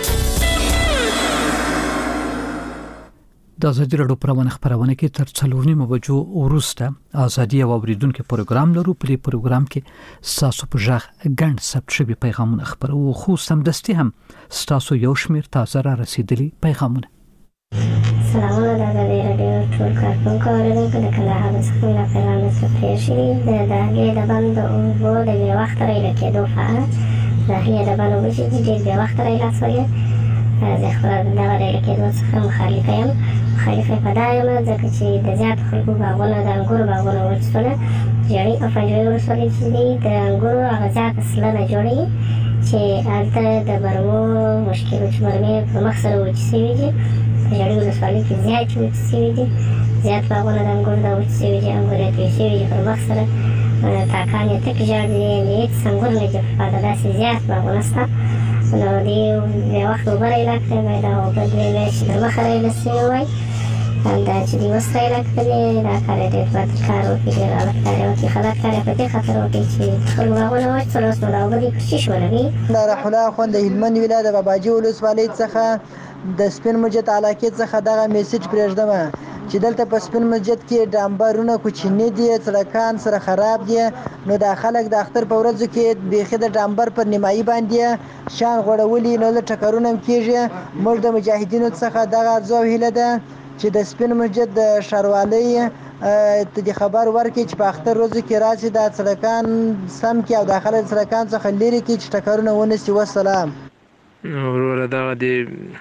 د ازادي راډیو پروانه خبرونه کې تر څلور نیمو بجو وروسته ازادي او اوریدونکو پروګرام لرو. په دې پروګرام کې تاسو په ځخ ګڼ ثبت شوی پیغامونه خبرو خو سمدستي هم تاسو یو شمیر تازه را رسیدلی پیغامونه. سلامونه د ازادي راډیو ټول کارکونکو اوریدونکو د کندهار څخه مې پیغام ستاسو شری د دهلې د بند او د بیا وخت راځي کېدو فعال دهلې د بند او چې د بیا وخت راځي زه خپل د غوړې کېدو څخه مخالفه یم. مخالفه په دا یم ځکه چې د زیات خلکو باغونه د انګورو باغونه وچتونه جړې او فنجوي ورسولې چې دي د انګورو هغه زیات سلنه جوړوي چې هلته د برمو مشکل چې برمې په مخ سره وچ سوي دي په جړې ولسوالۍ کې زیات وچ سوي دي زیات باغونه د انګورو د وچ سوي دي انګور یې توی سوي دي پر مخ سره تاکان یې تک ژړ دي هېڅ انګور نه دي په داسې زیات باغونه شته. نو دې د وخت اوبه راعلاقه باید دا اوبه دوې میاشتې د مخه راعلاقه سوي وای دا چې دوی اوس راعلاقه کړي دا کار یې ډېر بد کار وکړي ډېر غلط کار یې وکړي غلط کار یې په دې خاطر وکړي چې خپل باغونه وچ اوس نو دا اوبه دې په شیش ولري. دا رحمله اخوند د هلمند ولایت د باباجي ولسوالۍ څخه د سپین مسجد علاقې څخه دغه میسج پرېږدم چې دلته په سپین مسجد کې ډامبرونه کوچني دي سړکان سره خراب دي. نو دا خلک د اختر په ورځو کې بیخي د ډامبر پر نیمایي باندې شان غوړولي نو له ټکرونه هم کېږي. موږ د مجاهدینو څخه دغه ارزو هیله ده چې د سپین مسجد د ښاروالۍ ته د خبر ورکړي چې په اختر ورځو کې راشي دا سړکان سم کړي او د خلک سړکان څخه لرې کړي چې ټکرونه ونیسي. والسلام. وروره دغه د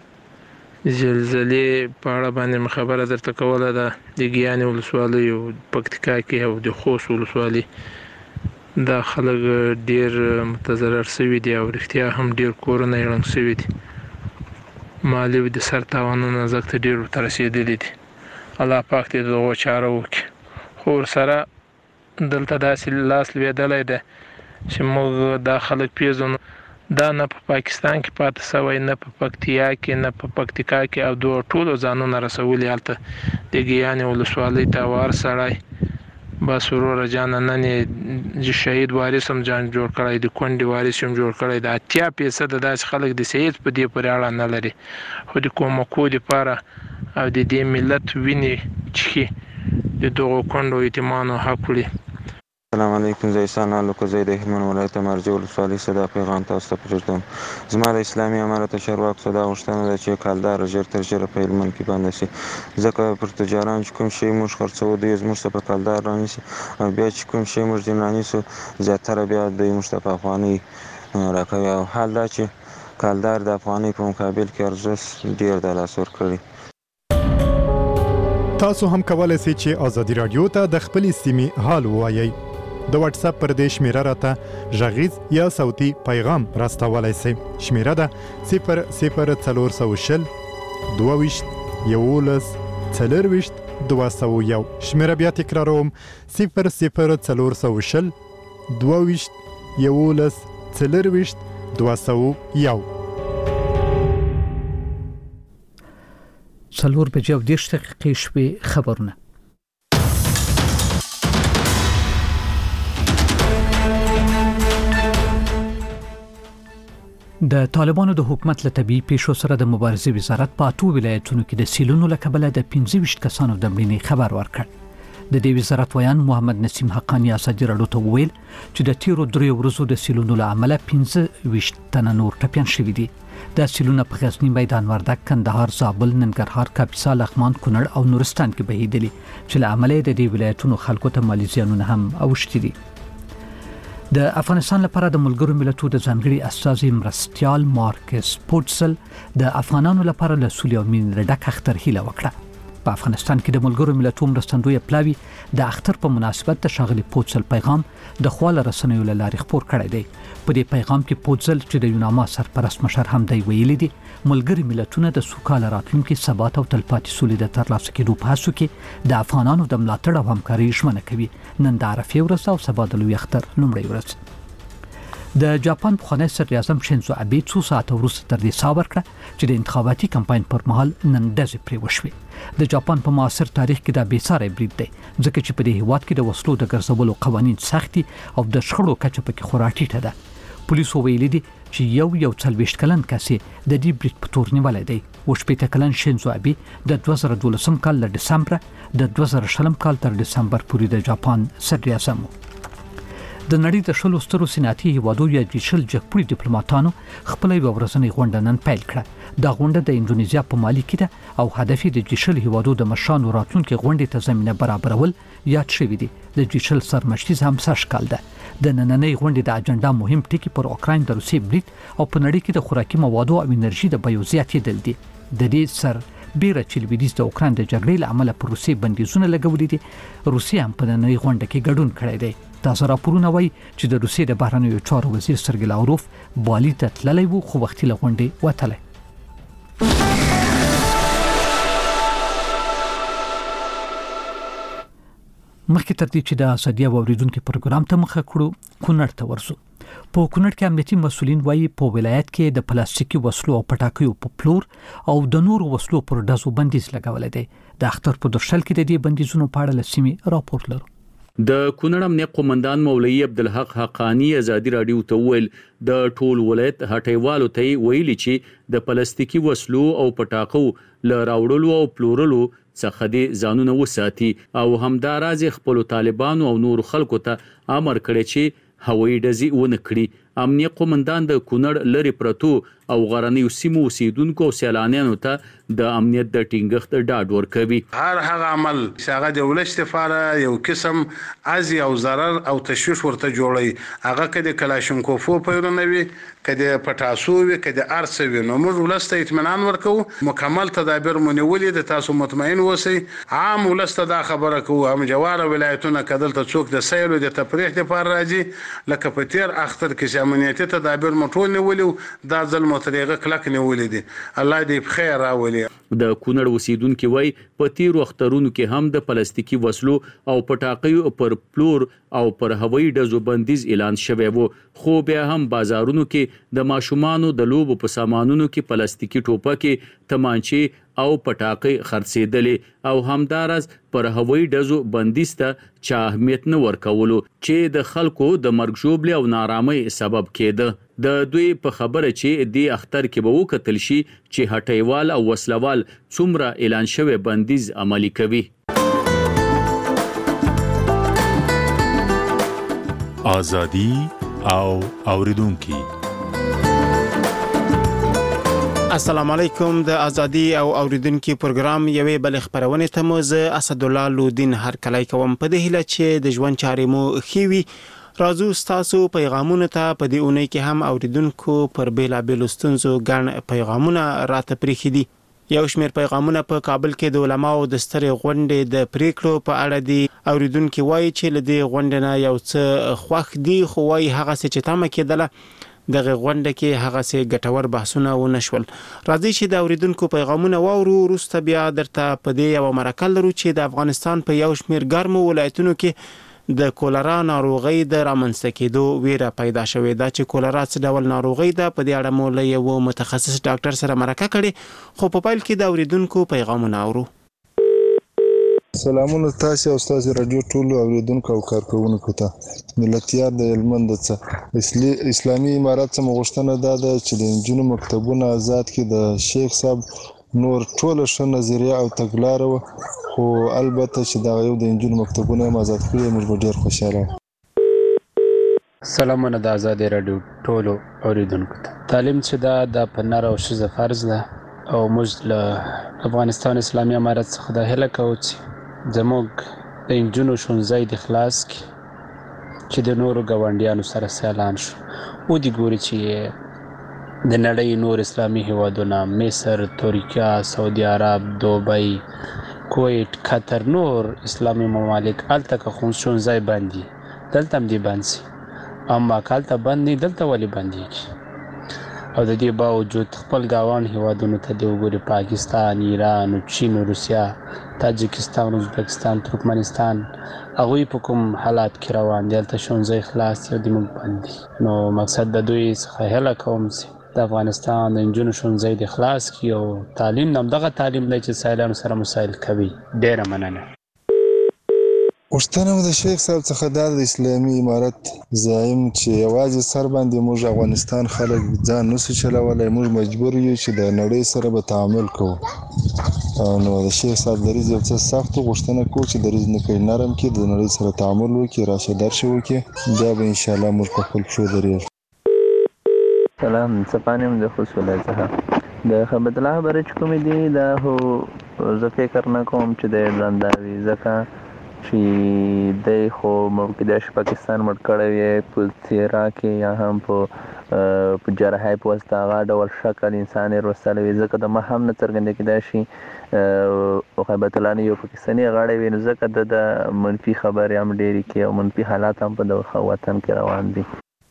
زلزلې په اړه باندې خبره درته کوله ده د ګیانې ولسوالۍ او پکتیکا کې او د خوست ولسوالۍ دا خلک ډېر متضرر شوي دي او رښتیا هم ډېر کورونه یې ړنګ شوي دي مالي د سر تاوانونه ځکه ته ډېر ورته رسېدلي دي. الله پاک دې د هغو چاره وکړي. خو ورسره دلته داسې لاس لوېدلی دی چې موږ دا خلک پیژنو دا نه په پاکستان کې پاتې شوی نه په پکتیا کې نه په پکتیکا کې او دوه ټولو ځانونه رسولي هلته د ګیانې ولسوالۍ ته وار سړی بس وروره جانه نن یې شهید وارث هم ځان جوړ کړی د کونډې وارث هم جوړ کړی د اتیا فیصده داسې خلک د هېڅ په دې پورې اړه نه لري خو د کومکو دپاره او د دې ملت وینې څښي د دغو کونډو یتیمانو حق وړي. السلام علیکم. زه احسان الکو زه د هلمند ولایت مرجع ولسوالۍ څخه دا پیغام تاسو ته پرېږدم. زما د اسلامي امارت چارواکو څخه دا غوښتنه ده چې کلدار ژر تر ژره په هلمند کې بنده شي ځکه پر تجاران چې کوم شی موږ خرڅوو دوی زموږ څخه په کلدار رانیسي او بیا چې کوم شی موږ ځینې رانیسو زیاتره بیا دوی موږ ته په افغانۍ راکوي او حال دا چې کلدار د افغانۍ په مقابل کې ارزښت ډیر د لاس ورکړي. تاسو هم کولای شئ چې ازادي رادیو ته د خپلې سیمې حال ووایئ. د واتس اپ پر دې شمیره راته غږیز یا صوتي پیغام راستولای شئ. شمیره ده صفر صفر څلور سوه شل دوه ویشت یولس څلور ویشت دوه سوه یو. شمیره بیا تکراروم صفر صفر څلور سوه شل دوه ویشت یولس څلور ویشت دوه سوه یو. څلور بجې او دېرش دقیقې شوې. خبرونه د طالبانو د حکومت له طبي پیښو سره د مبارزې وزارت په اته ولایتونو کې د سیلونو له کبله د پنځه ویشت کسانو د مړینې خبر ورکړ. د دې وزارت ویان محمد نسیم حقانی ازادي راډیو ته وویل چې د تیرو درې ورځو د سیلونو له امله پنځه ویشت تنه نور ټپیان شوي دي. د سیلونه په غزنی، میدان وردګ، کندهار، زابل، ننګرهار، کاپیسا، لغمان، کونړ او نورستان کې بهیدلي چې له امله د دې ولایتونو خلکو ته مالي زیانونه هم اوښتي دي. د افغانستان لپاره د ملګرو ملتونو د ځانګړي استازي مرستیال مارکس پوټسل د افغانانو لپاره له سولې او مینې ډک اختر هیله وکړه. په افغانستان کې د ملګرو ملتونو مرستندوی پلاوی د اختر په مناسبت د ښاغلي پوټسل پیغام د خواله رسنیو له لارې خپور کړی دی. په دې پیغام کې پوټسل چې د یوناما سرپرست مشر هم دی ویلي دي ملګري ملتونه د سوکاله راتلونکي ثبات او تلپاتې سولې د ترلاسه کېدو په هڅو کې د افغانانو د ملاتړ او همکارۍ ژمنه کوي. نن د عرفې ورځ او سبا د لوی اختر لومړۍ ورځ. د جاپان پخوانی صدر اعظم شینزو ابي څو ساعته وروسته تر دې صبر کړ چې د انتخاباتي کمپاین پر مهال نن ډزې پرې وشوې. د جاپان په معاصر تاریخ کې دا بېساری برید دی ځکه چې په دې هیواد کې د وسلو د ګرځولو قوانین سختي او د شخړو کچه پکې خورا ټیټه ده. پولیسو ویلي دي چې یو یو څلوېښت کلن کس د دې برید په تور نیولی دی. اووه شپېته کلن شینزو ابي د دوه زره دولسم کال له ډسمبره د دوه زره شلم کال تر ډسمبر پورې د جاپان صدر اعظم و. د نړۍ د شلو سترو صنعتي هیوادو یا جي شل جګپوړي ډیپلوماټانو خپل یو ورځنی غونډه نن پیل کړه. دا غونډه د انډونیزیا په مالي کې ده او هدف یې د جي شل هیوادو د مشرانو راتلونکي غونډې ته زمینه برابرول یاد شوی دی. د جي شل سرمشتیز هم سږکال ده. د نننۍ غونډې د اجنډا مهم ټکي پر اوکراین د روسي برید او په نړۍ کې د خوراکي موادو او انرژي د بیو زیاتېدل دي. د دې سر بیره چې لویدیځ د اوکراین د جګړې له امله پر روسي بندیزونه لګولي دي. روسي هم په نننۍ غونډه کې ګډون کړی دی. تاسو راپورونه وایي چې د روسیې د بهرنیو چارو وزیر سرګی لاوروف بالي ته تللی و خو وختي له غونډې وتلی. مخکې تر دې چې د ازادي اوریدونکو پروګرام ته مخه کړو کونړ ته ورځو. په کونړ کې امنیتي مسولین وایي په ولایت کې د پلاستیکي وسلو او پټاکیو په پلور او د نورو وسلو پر ډزو بندیز لګولې دی. د اختر په درشل کې د دې بندیزونو په اړه له سیمې راپور لرو. د کونړ امنیت قومندان مولوي عبدالحق حقانی ازادي راډیو ته ویل د ټول ولایت هټیوالو ته ویلي چې د پلاستیکي وسلو او پټاکو ل راوړلو او پلورلو څخه د ځانونه وساتي او همداراز خپل طالبانو او نور خلکو ته امر کړی چې هوایي ډزې ونه کړي. امنیت قومندان د کونړ لری پرتو او غرنیو سیمو اوسیدونکو او سیلانیانو ته د امنیت د ټینګښت ډاډ ورکوي. هر هغه عمل چې هغه د ولست لپاره یو قسم ازي او ضرر او تشویش ورته جوړي هغه کده کلاشینکوف پیرونه وي کده پټاسو وي کده ارسوي نو موږ ولست اطمینان ورکو مکمل تدابیر مونولې د تاسو مطمئن اوسئ. عام ولست دا خبره کوو هم جوار ولایتونه کدل ته څوک د سیل او د تفریح لپاره راځي لکه په تیر اختر کې امنیتي تدابیر مټول نیولو دا ځل متریغه کلک نیولې دي. الله دې بخیر راولي. د کونړ اوسیدونکو وای په تیر وخترونو کې هم د پلاستیکي وسلو او پټاقیو پر پلور او پر هوایي ډزو بندیز اعلان شوی وو خو بیا هم بازارونو کې د ماشومانو د لوبو په سامانونو کې پلاستیکي ټوپکې، تمانچې او پټاقې خرڅېدلې او همدارز پر هوایي ډزو بندیز ته چا اهمیت نه ورکولو چې د خلکو د مرګ ژوبلې او نارامۍ سبب کېده. د دوی په خبره چې د اختر کې به وکتل شي چې هټیوال او وسلوال څومره اعلان شوی بندیز عملي کوي. ازادي او اوریدونکو السلام علیکم. د ازادي او اوریدونکو پروګرام یوې بل خبرونه ته مو زه اسد الله لودین هر کله کوم په دې هله چې د ژوند چارې مو خېوي راځو ستاسو پیغامونه ته په دې اونۍ کې هم اوریدونکو پر بیلابېلو ستونزو ګڼ پیغامونه راته پرېښي دي. یو شمېر پیغامونه په کابل کې د علماو د سترې غونډې د پریکړو په اړه دي. اوریدونکي وایي چې له دې غونډې نه یو څه خوښ دي، خو وایي هغسې چې تمه کېدله دغه غونډه کې هغسې ګټور بحثونه ونه شول. راځئ چې د اوریدونکو پیغامونه واورو، وروسته بیا درته په دې یوه مرکه لرو چې د افغانستان په یو شمېر ګرمو ولایتونو کې د کولرا ناروغۍ د رامنځته کېدو ویره پیدا شوې ده. چې کولرا څه ډول ناروغۍ ده، په دې اړه مو له یو متخصص ډاکټر سره مرکه کړې، خو په پیل کې د اوریدونکو پیغامونه اورو. سلامونه تاسو او تاسو رادیو ټولو اوریدونکو او کارکونکو ته. ملتيار د هلمند څخه اسلامي امارات څخه مغوښتنه ده چې د انجونو مکتبونه آزاد کې د شیخ صاحب نور ټول ښه نظریه او تګلاره و، خو البته چې دا یو د انجونو مکتبونه هم آزاد کړي موږ به ډېر خوشاله. سلامونه د آزادۍ راډیو ټولو اوریدونکو ته. تعلیم چې دا د په نر او ښځه فرض ده او موږ له افغانستان اسلامي امارت څخه دا هیله کوو چې زموږ د انجونو ښوونځی د خلاص کړي چې د نورو ګاونډیانو سره سیالان شو. ودې ګوري چې د نړۍ نور اسلامي هیوادونه مصر، ترکیه، سعودي عرب، دوبۍ، کویت، قطر، نور اسلامي ممالک هلته که ښوونځی بند دي، دلته هم دې بند سي. اما که هلته بند دي دلته ولې بندېږي؟ او د دې باوجود خپل ګاونډ هیوادونو ته دې وګوري، پاکستان، ایران، چین، روسیه، تاجکستان، ازبکستان، ترکمنستان، هغوی په کوم حالات کې روان دي، هلته ښوونځی خلاص دي او د موږ بند دي. نو مقصد د دوی څخه هیله کوم چې د افغانستان د انجونو ښوونځی د خلاص کړي او تعلیم هم دغه تعلیم دی چې سایلانو سره مسایل کوي. ډېره مننه. غوښتنه مو د شیخ صاحب څخه دا د اسلامي امارت زعیم چې یوازې سر باندې موږ افغانستان خلک ځان نسو چلولی، موږ مجبور یو چې د نړۍ سره به تعامل کوو. نو د شیخ صاحب دریځ یو څه سخت غوښتنه کوو چې دریځ نه کوي، نرم کړي، د نړۍ سره تعامل وکړي، راشه درشه وکړي، بیا به انشاءالله موږ په خپل پښو درېږو. سلام، څپانیم د خوست ولایت څخه. د خبرت الله خبرې چې کومې دي دا خو زه فکر نه کوم چې د ایرلندا وي، ځکه چې دی خو کېدای شي پاکستان مړ کړی وي په څېره کې یا هم په په جراحۍ په واسطه هغه ډول شکل انسان یې روستلی وي، ځکه د مخ هم نه څرګنده کېدای شي خیبت الله نه یو پاکستاني غاړی وي، نو ځکه د د منفي خبرې هم ډېرې کوي او منفي حالات هم په دغه وطن کې روان دي.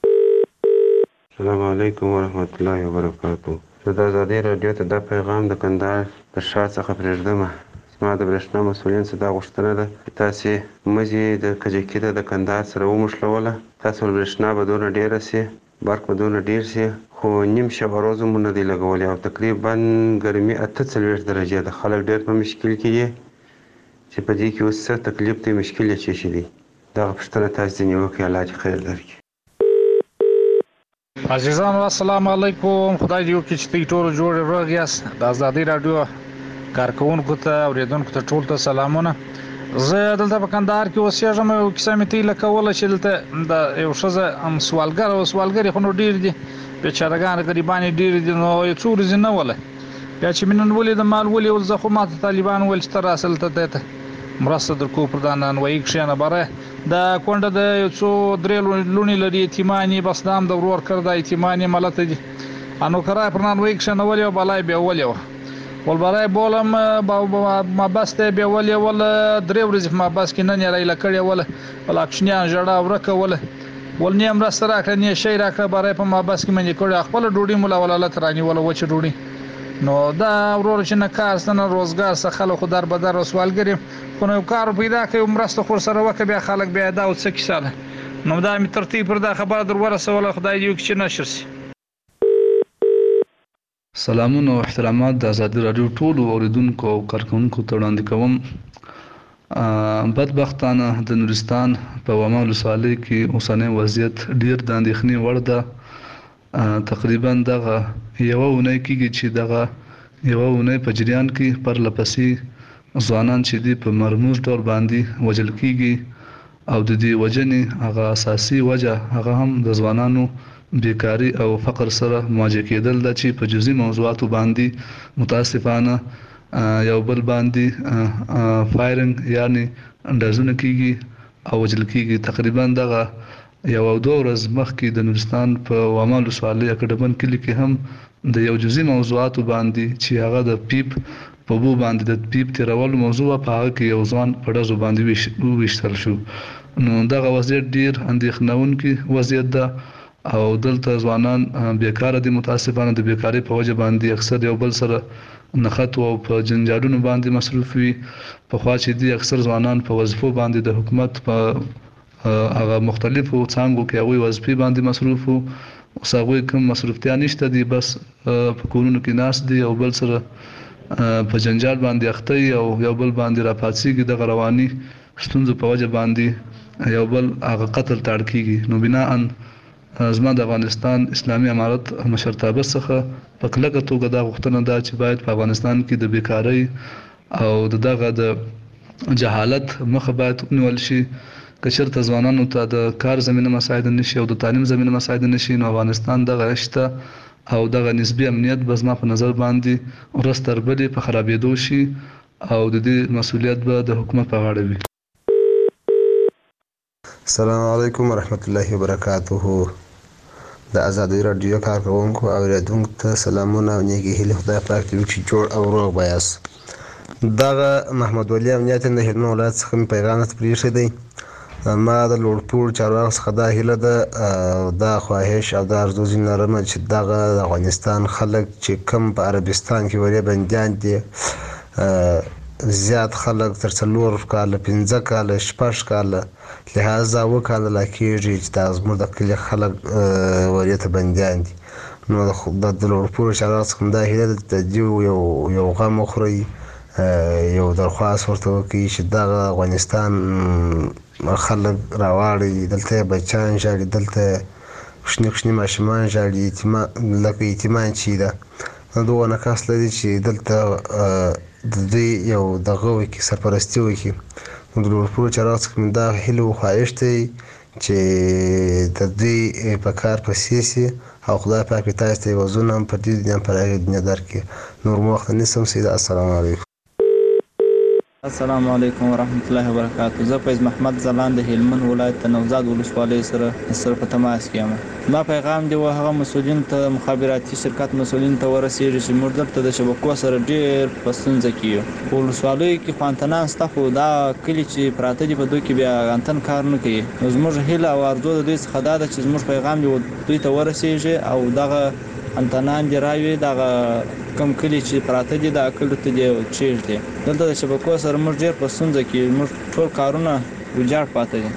السلام علیکم ورحمت الله وبرکاتو. زه د ازادۍ راډیو ته دا پیغام د کندهار د ښار څخه پرېږدم. زما د برېښنا مسؤلین څخه دا غوښتنه ده چې تاسې مزې د کجکي ته د کندهار سره وموښلوله. تاسو برېښنا به دونه ډېره سي، برق به دونه ډېر سي، خو نیم شب ورځ مو نه دی لګولی او تقریبا ګرمي اته څلوېښت درجې ده. خلک ډېر په مشکل کې دي چې په دې کې اوس څه تکلیف دی، مشکل یې څه شي دی. دغه پوښتنه تاسې ځینې وکړئ، الله دې خیر درکړي. عزیزانو السلام علیکم، خدای دې وکړي چې تاسو ټول جوړ روغ یاست. د ازادۍ راډیو کارکونکو ته اوریدونکو ته ټول ته سلامونه. زه دلته په کندهار کې اوسېږم. یو کیسه مې تېله کوله چې دلته د یو ښځه سوالګر او سوالګرې خو نو ډېر دي، بېچارهګان غریبان یې ډېر دي. نو یو څو ورځې نه وله، بیا چې مې نن ولیدم مال ولیول، زه خو ماته طالبان ویل چې ته راسه دلته دی ته مرسته درکوو پر دا نانوایي کښېنه. بری د کونډه د یو څو درې لوڼې لري، یتیمان یې، بس دا هم د ورور کړ دا یتیمان یې ملته دي. نوکرای پر نانوایي کښېنولې وه، بلا یې بیولې وه. ول برای بولم مابس ته بیولې وله، درې ورځې په مابس کې نن یې رایله کړې وله، ول اکشنیان ژړا ورکه وله، ول نه یې مرسته راکړه نه یې شی راکړه. برای په مابس کې مې کړې، خپله ډوډۍ مو له ولالت رانیوله، وچه ډوډۍ. نو دا ورور چې نه کار سته نه روزګار سته، خلک خو در بدر او سوالګر یم، خو نو یو کار پیدا کړي، مرسته خو ورسره وکړه، بیا خلک بیا دا او څه کیسه ده. نو دا مې ترتیب پر دا خبره در ورسوله، خدای دې وکړي چې نشر سي. سلامونه او احترامات د ازادۍ راډیو ټولو اوریدونکو او کارکونکو ته وړاندې کوم. بدبختانه د نورستان په واما ولسوالۍ کې اوسنی وضعیت ډېر د اندېښنې وړ ده. تقریبا دغه یوه اونۍ کېږي چې دغه یوه اونۍ په جریان کې پرله پسې ځوانان چې دي په مرموز ډول باندې وژل کېږي او د دې وژنې هغه اساسي وجه هغه هم د ځوانانو بیکاری او فقر سره مواجه کېدل ده چې په جزئي موضوعاتو باندې متاسفانه یو بل باندې فایرنګ یعنی اندازونه کېږي او وژل کېږي. تقریبا دغه یو او دوه ورځ مخکې د نورستان په واما ولسوالۍ اکډمن کلي کې هم د یو جزئي موضوعاتو باندې چې هغه د پیپ په بو باندې د پیپ تیرولو موضوع په هغه کې یو ځوان په ډزو باندې وویشتل شو. نو دغه وضعیت ډیر اندېښنونکی وضعیت ده او دلته ځوانان بیکاره دي. متاسفانه د بیکارۍ په وجه باندې اکثر یو بل سره نښت او په جنجالونو باندې مصروف وي. پخوا چې دي اکثر ځوانان په وظیفو باندې د حکومت په هغه مختلفو څانګو کې هغوی وظیفې باندې مصروف وو. اوس هغوی کوم مصروفتیا نشته دي، بس په کورونو کې ناست دي او بل سره په جنجال باندې اخته او یو بل باندې راپاتېږي. دغه رواني ستونزو په وجه باندې یو بل هغه قتل ته اړ کېږي. نو بناءً زما د افغانستان اسلامي امارت مشرتابه څخه په کلکه توګه دا غوښتنه ده چې باید په افغانستان کې د بیکارۍ او د دغه د جهالت مخه باید ونیول شي. که چېرته ځوانانو ته د کار زمینه مساعده نشي او د تعلیم زمینه مساعده نشي، نو افغانستان دغه شته او دغه نسبي امنیت به زما په نظر باندې ورځ تر بلې په خرابېدو شي او د دې مسؤلیت به د حکومت په غاړه وي. السلام علیکم ورحمت الله وبرکاته. د ازادي راډیو کارکوونکو او اوریدونکو ته سلامونه او نیکې هیلې. خدای پاک دې وکړي جوړ او روغ به یاست. دغه محمد ولی امنیت د هلمند ولایت څخه مې پیغام درته پرېښی دی. ما د لوړپوړ چارواکو څخه دا هیله ده، دا خواهش او دا ارزو ځینې لرمه چې دغه د افغانستان خلک چې کوم په عربستان کې وړې بندیان دي، زیات خلک تر څلور کاله پنځه کاله شپږ کاله لحاظه اوه کاله لا کېږي چې دا زموږ د کلي خلک وړې ته بندیان دي. نو د لوړپوړ چارواکو څخه دا هیله ده د دوی یو یو غم وخورئ، یو درخواست ورته وکړي چې دغه افغانستان خلک راواړي. دلته بچیان ژاړي، دلته کوچني کوچني ماشومان ژاړي لکه یتیمان چې ده. نو دغه نقاص لري چې دلته د دوی یو دغه وکړي، سرپرستي وکړي. نو د لوړپوړو چارواکو څخه مې دا هیله و خواهش دی چې د دوی په کار پسې سي او خدای پاک تاسو ته وزونه هم په دې دنیا په هغه دنیا درکړي. نور مو وخت نیسم. سیده السلام علیکم. السلام علیکم ورحمت الله وبرکاته. زه فیض محمد ځلاند د هلمند ولایت د نوزاد ولسوالۍ سره سره په تماس کې یم. ما پیغام دی و هغه مسؤلین ته، مخابراتي شرکت مسؤلین ته ورسېږي چې موږ دلته د شبکو سره ډېر په ستونزه کې یو. په ولسوالیو کې خو انتنان شته، خو دا کلي چې پراته دي په دوی کې بیا انتن کار نه کوي. نو زموږ هیله او ارزو د دوی څخه دا ده چې زموږ پیغام دی دوی ته ورسېږي او دغه انتنان دی راوي دغه کم کلی چې پراته دي د کلیو ته دی چیرته. دلته د شبکو سره موږ ډېر په ستونزه کې، موږ ټول کارونه ویجاړ پاتې دي.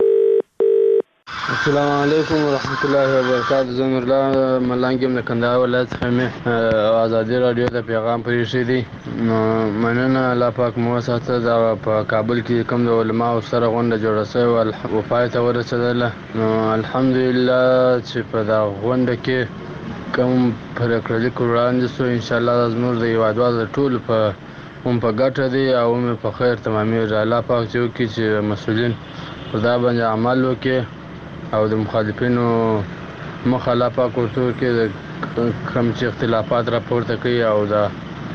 السلام علیکم ورحمت الله وبرکاته. زه نورالله ملنګ یم د کندهار ولایت څخه مې ازادي راډیو ته پیغام پرېښی دی. نو مننه، الله پاک مو وساته. دا په کابل کې کوم د علماو سره غونډه جوړه شوې و پای ته ورسېدله. نو الحمدلله چې په دغه غونډه کې کوم پرېکړه لیک وړاندې شو، انشاءالله زموږ د هېوادوالو د ټولو په هم په ګټه دی او هم په خیر تمامېږي. الله پاک چې وکړي چې مسؤلین په دا باندې عمل وکړي او د مخالفینو مخه الله پاک ورته وکړي، کوم چې اختلافات راپورته کوي او د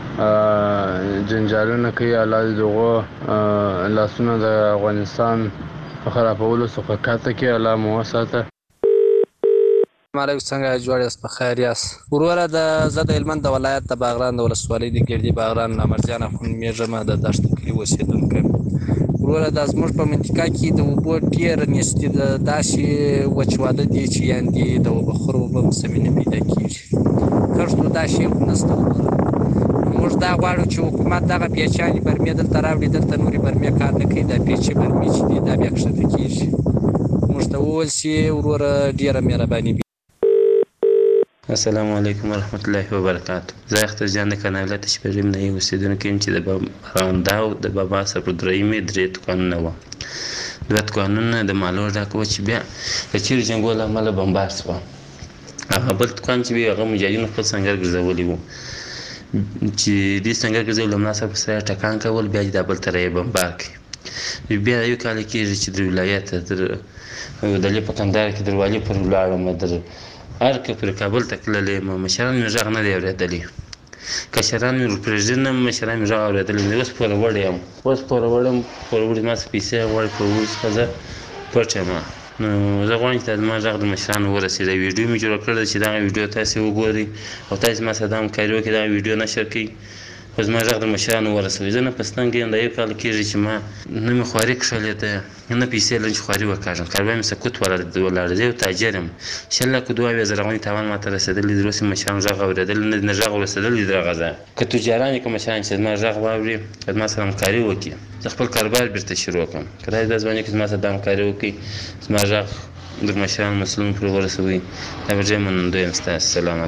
جنجالونه کوي. الله دې دغو لاسونه د افغانستان په خرابولو څخه کاته کړي. الله مو وساته. علیکم، څنګه جوړ یاست؟ په خیر یاست؟ وروره د زه د هلمند د ولایت د باغران د ولسوالۍ د ګردي باغران نامرجان اخون میږم د دشت کلي اوسېدونکی. وروره دا زموږ په منطقه کې د اوبو ډېره نشتي ده، داسې وچواله دي چې یاندې د اوبخور اوبه په سمې نه پیدا کېږي. کښت دا شی خو نشته. موږ دا غواړو چې حکومت دغه پیچانې برمې دلته راوړي. دلته نورې برمې کار نه کوي، دا پیچې برمې چې دي دا بیا کښته کېږي. موږ ته وویل شي وروره ډېره مهرباني. السلام علیکم ورحمت الله وبرکاته. زه اختر جان د کندهار ولایت شپږم نه یم اوسېدونکی یم چې د راونډاو د بابا صفردرهیمې درې دوکانونه وه. دوه دوکانونه د مالو ډک وه چې بیا د چیرې جنګو له امله بمبار شوه. هغه بل دوکان چې وي هغه مجاهدینو خپل سنګر ګرځولی وو چې دې سنګر ګرځولو له مناسبه سره ټکان کول، بیا د بل طرف یې بمبار کړي. بیا یو کال کېږي چې د ولایت در ودلې په کندهار کې دروالي پر ولاړم. در هر که پر کابل ته تللی یم مشران مې غږ نه دی اورېدلی، کشران مې ورپرېږدي، مشران مې غږ اورېدلی دی. اوس پوروړی یم، اوس پوروړی یم، پوروړي ما څه پیسې غواړي، پوروړي څخه زه پټ یم. نو زه غواړم چې زما غږ د مشرانو ورسېږي. ویډیو مې جوړه کړې چې دغه ویډیو تاسې وګورئ او تاسې ما سره دا همکاري وکړئ دغه ویډیو نشر کړئ خو زما غږ د مشرانو ورسوئ. زه نه په ستنګ یم د یو کال کېږي چې ما نه مې خواري کښلې ده نه پیسې لرم چې خواري وکاږم. کاروبار مې سکوت ولاړ دی او تاجر یم. شل لکه دوه اویا زره افغانۍ تاوان ماته رسېدلی دی. اوس مې مشرانو غږ اورېدلی نه نه غږ ورسېدلی دی دغه ځای. که تجاران یې که مشران چې زما غږ واوري که زما سره همکاري وکړي زه خپل کاروبار بیرته شروع کړم. که داسې دا ځوان چې زما سره دا همکاري وکړي زما غږ د مشرانو مسؤلینو پورې ورسوي دا به ډېر منندوی یم ستاسو. سلام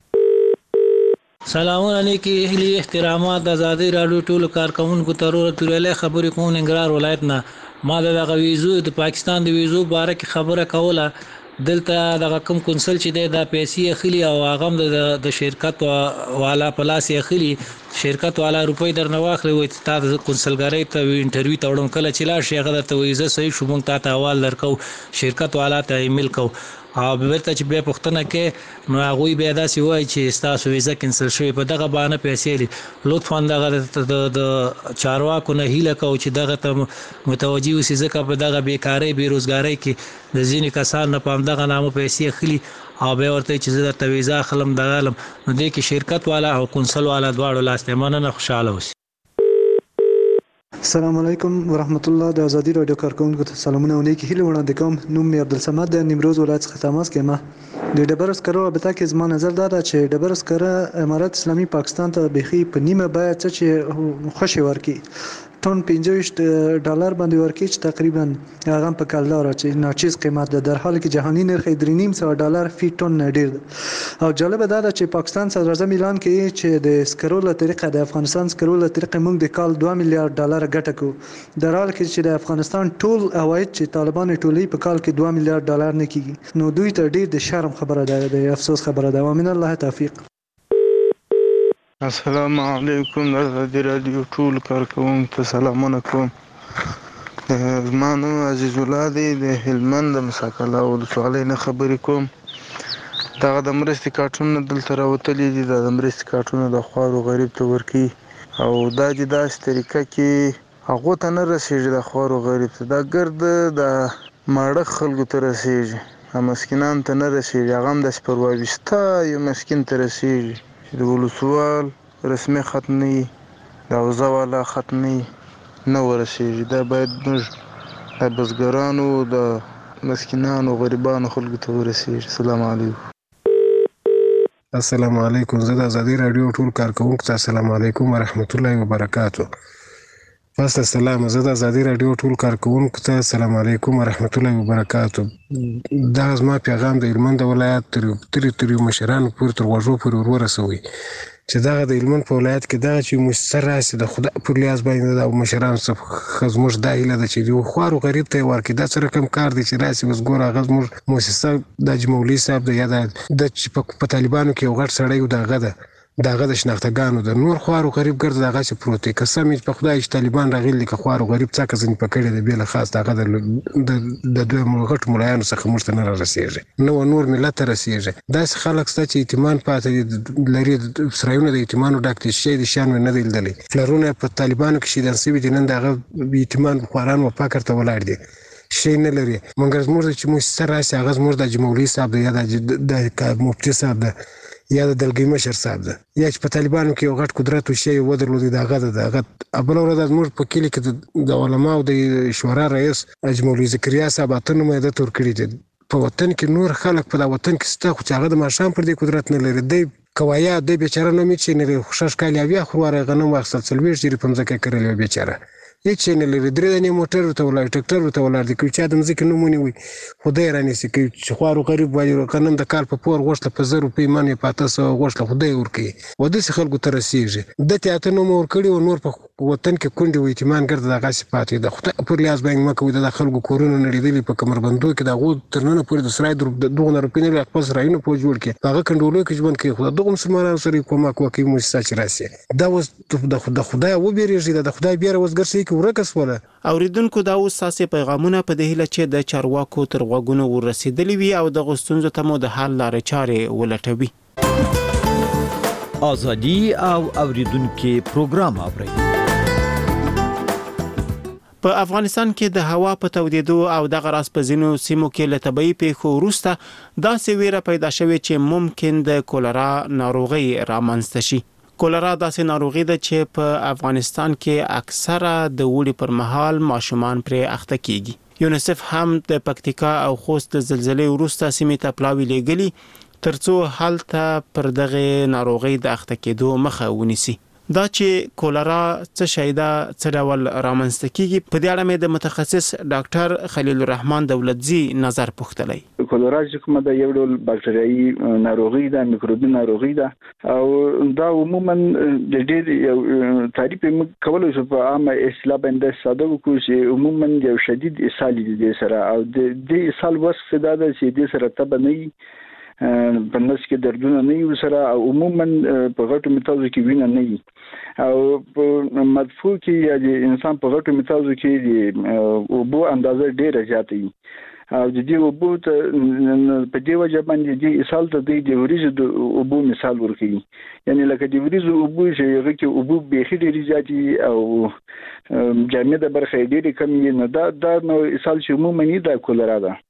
سلامونه علیکم. اهلی احترامات د ازادي راډیو ټولو کارکونکو ته ورو تورلې خبرې کوم ننګرهار ولایت نه. ما د ویزو د پاکستان د ویزو باره کې خبره کوله. دلته د کوم کنسل چې د پیسې اخلي او هغه د شرکت والا پلاس اخلي شرکت والا روپۍ درنه واخلي وي تاسو کنسلګری ته انټرویو ته وړم کله چې لا شي هغه ته ویزه صحیح شو مونږ ته حواله درکو شرکت والا ته ایمیل کو او بیرته چې بیا پښتنه کې نو هغه بیا داسې وایي چې تاسو ویزه کینسل شوی په دغه باندې پیسې لطفا دغه د چارواکو نه هیله کو چې دغه ته متوجي وسی ځکه په دغه بیکاری بیروزګاری کې د ځینې کسان نه پام دغه نامو پیسې اخلي او به ورته چې زه د ویزا خلم دغالم نو د کې شرکت والا او کنسل والا دواړو لاسته مننه خوشاله اوسئ. السلام علیکم ورحمت الله. د ازادي رادیو کارکونکو ته سلامونه او نیکی هیله وړاندې کوم. نوم مې عبدالصمد د نیمروز ولایت څخه تماس کوم. د ډبرو سکرو رابطه کې زما نظر دا ده چې ډبرو سکره امارات اسلامي پاکستان ته بيخي په نیمه بیه څه چې خوشي ورکي ټون پنځه ویشت ډالر باندې ورکي چې تقریبا هغه په کال چې ناچیز قیمت ده در حال کې جهاني نرخ درې نیم سوه ډالر فی ټون ډیر ده. او جالب دا ده چې پاکستان صدر اعظم اعلان کوي چې د سکرو له طریقه د افغانستان سکرو له طریقه موږ د کال دوه میلیارډ ډالر ګټه کوو. در حال کې چې د افغانستان ټول عواید چې طالبان ټولې په کال کې دوه میلیارډ ډالر نه کیږي نو دوی ته ډیر د شرم خبره ده د افسوس خبره ده. ومن الله توفیق. السلام علیکم. د ازادي راډیو ټول کارکونکو ته سلامونه کوم. زما نوم عزیز الله دی د هلمند د مساکله ولسوالۍ نه خبرې کوم. دغه د مرستې کارټونه دلته راوتلي دي. دا د مرستې کارټونه د خوارو غریب ته ورکوي او دا چې داسې طریقه کې هغو ته نه رسېږي د خوارو غریب ته دا ګرد د ماړه خلکو ته رسېږي مسکینانو ته نه رسېږي. هغه هم داسې پرواویسته یو مسکین ته رسېږي چې د ولسوال رسمي خط نه وي د اوضاع والا خط نه وي نه ورسېږي. دا باید موږ د بزګرانو د مسکینانو غریبانو خلکو ته ورسېږي. السلام علیکم. السلام علیکم. زه د ازادي راډیو ټول کارکونکو ته السلام علیکم ورحمت الله وبرکاتو. فاست السلام. زه د ازادي راډیو ټول کارکونکو ته السلام علیکم ورحمت الله وبرکاتو. دا زما پیغام د هلمند ولایت تر تر تر مشرانو پورې تر غوږو پورې ورسوي چې دغه د هلمند په ولایت کې دغه چې مؤسسه راسي د خدای پر لیاز باندې د مشرانو څخه زموږ دا هیله ده چې یو خوارو غریب ته ورکړي. دا څه رقم کار دی چې راسي اوس ګوره هغه زموږ مؤسسه د حاجي مولوي صاحب ده یا د چې په طالبانو کې یو غټ سړی و د هغه ده د هغه د شناختګانو ده. نور خوارو غریب ګرځي دغه چې پروت دی. قسم په خدای چې طالبان راغلي که خوارو غریب څه ځینې پکړی دی بېله خاص دغه د دوی غټو ملایانو څخه موږ ته نه رارسېږي نه نور ملت ته رسېږي. داسې خلک شته چې اطمینان پاتې لري سرایونه د اطمینانو ډک دي شی د شیان مې نه دی لیدلی. پلرونه په طالبانو کې شهیدان شوي دي نن د هغه اطمینان خواران و فقر ته ولاړ دي شی نه لري. مګر زموږ چې مؤسسه راسي هغه زموږ د حاجي مولوي صاحب ده یا د مفتي صاحب ده یا د دلګي مشر صاحب ده یا چې په طالبانو کې یو غټ قدرت وشي ودرلودي د هغه ده د هغه بله ورځ زموږ په کلي کې د علماو د شورا رئیس حاجي مولوي زکریا صاحب اته نومه یې ده تور کړي دي. په وطن کې نور خلک په دا وطن کې شته خو چې هغه د ماښام پر دې قدرت نه لري. دی کوایا دی بیچاره نه امید چې نه لري خو شش کال اویا خواره غنم واخیستل څلوېښت جرې په مځکه کرلې وه بیچاره هېڅ شی نه لري. درې دانې موټر ورته ولاړ ټکټر ورته ولاړ دی که چا د مځکې نوم ونیوي خدای رانیسي که چې خوارو غریب وایي غنم د کال په پور غوښتله په زر روپۍ من یې په اته سوه غوښتله خدای ورکوي و داسې خلکو ته رسېږي. دتې اته نومه ورکړي و نور په وطن کې کونډې و اطمان ګرده دغسې پاتې د خدای پر لیاز باندې مه کوئ د خلکو کورونه نړېدلي په کمربندو کې د هغو تر ننه پورې د سرای د دغو نه روپۍ نه لري خپل سرایونه پوه جوړ کړي په هغه کنډولو کې ژوند کوي خو د دغو مسلمانانو سره یې کومک وکړي مؤسسه چې راسي دا اوس د خدای وبېرېږي د خدای بیره اوس ګرځي کې ورکه سوله. اوریدونکو دا اوس تاسې پیغامونه په دې هیله چې د چارواکو تر غوږونو ورسېدلي وي او دغو ستونزو ته مو د حل لارې چارې ولټوي. ازادي او اوریدونکو پروګرام اورئ. په افغانستان کې د هوا په تودېدو او د غراس په ځینو سیمو کې له طبي پیښو وروسته داسې ویره پیدا شوې چې ممکن د کولرا ناروغي رامنځته شي. کولرا داسې ناروغي ده چې په افغانستان کې اکثره د وړي پر مهال ماشومان پرې اخته کیږي. یونیسف هم د پکتیکا او خوست د زلزلې وروسته سیمې ته پلاوی لېږلي ترڅو هلته پر دغه ناروغي د اخته کېدو مخه ونیسي. دا چې کولرا څه شی ده، څه ډول رامنځته کیږي، په دې اړه مې د متخصص ډاکټر خلیل الرحمن دولتزی نظر پوښتلی. کولرا چې کومه ده یو ډول باکټریایي ناروغي ده، میکروبي ناروغي ده او دا عموما د ډېر یو تعریف موږ کولی شو په عامه اصطلاح باندې ساده وکړو چې عموما یو شدید اسهال دی سره او د دې اسهال وصف دا ده چې د سره تبه نه وي، په نس کې دردونه نه وي سره او عموما په غټو میتازو کې وینه نه وي او په مدفوع کې یا د انسان په غټو میتازو کې د اوبو اندازه ډیره زیاته وي او د دې اوبو ته په دې وجه باندې د اسهال ته د وریځو د اوبو مثال ورکوي، یعنی لکه د وریځو اوبو چې هغه کې اوبو بیخي ډیرې زیاتې او جامده برخه ډیرې کمې نه دا دا نو اسهال چې عموما د کولرا ده.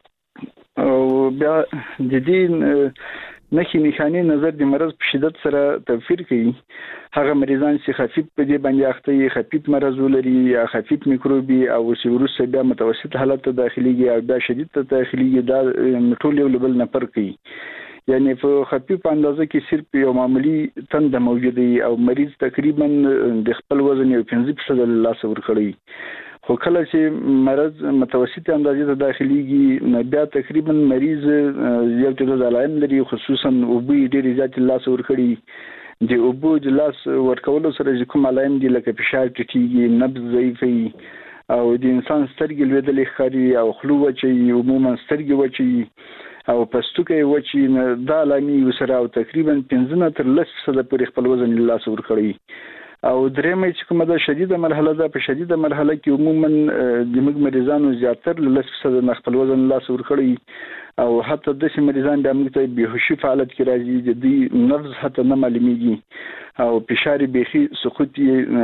او بیا د دې نښې نښانې نظر د مرض په شدت سره توپیر کوي. هغه مریضان چې خفیف په دې باندې اخته وي، خفیف مرض ولري یا خفیف میکروبي او چې وروسته بیا متوسط حالت ته داخليږي او بیا شدید ته داخليږي، دا ټول یو بل نه فرق کوي. یعنی په خفیف اندازه کې صرف یو معمولی تنده موجود وي او مریض تقریبا د خپل وزن یو پنځه فیصد له لاسه ورکړي. خو کله چې مرض متوسط اندازې ته داخليږي نو بیا تقریبا مریض یو څه علائم لري، خصوصا اوبو ډېر زیات لاس ورکړي. د اوبو د لاس ورکولو سره چې کوم علائم دي لکه فشار ټیټیږي، نبض ضعیفي او د انسان سترګې لوېدلې ښکاري او خلو وچي، عموما سترګې وچي او پستوکي وچي، دا علامې سره او تقریبا پنځه نه تر لس فیصده پورې خپل وزن لاس ورکړي. او درېمه چې کومه ده شدیده مرحله ده، په شدیده مرحله کې عموما د موږ مریضانو زیاتر له لس فیصده نه خپل وزن لاس ورکړي او حتی داسې مریضان بیا موږ ته بېهوشي په حالت کې راځي، د دوی نبض حتی نه معلومیږي او فشار بیخي سقوط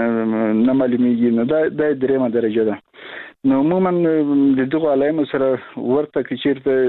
نه معلومیږي. نو دا دا درېمه درجه ده. نو عموما د دغه علایمو سره ورته کې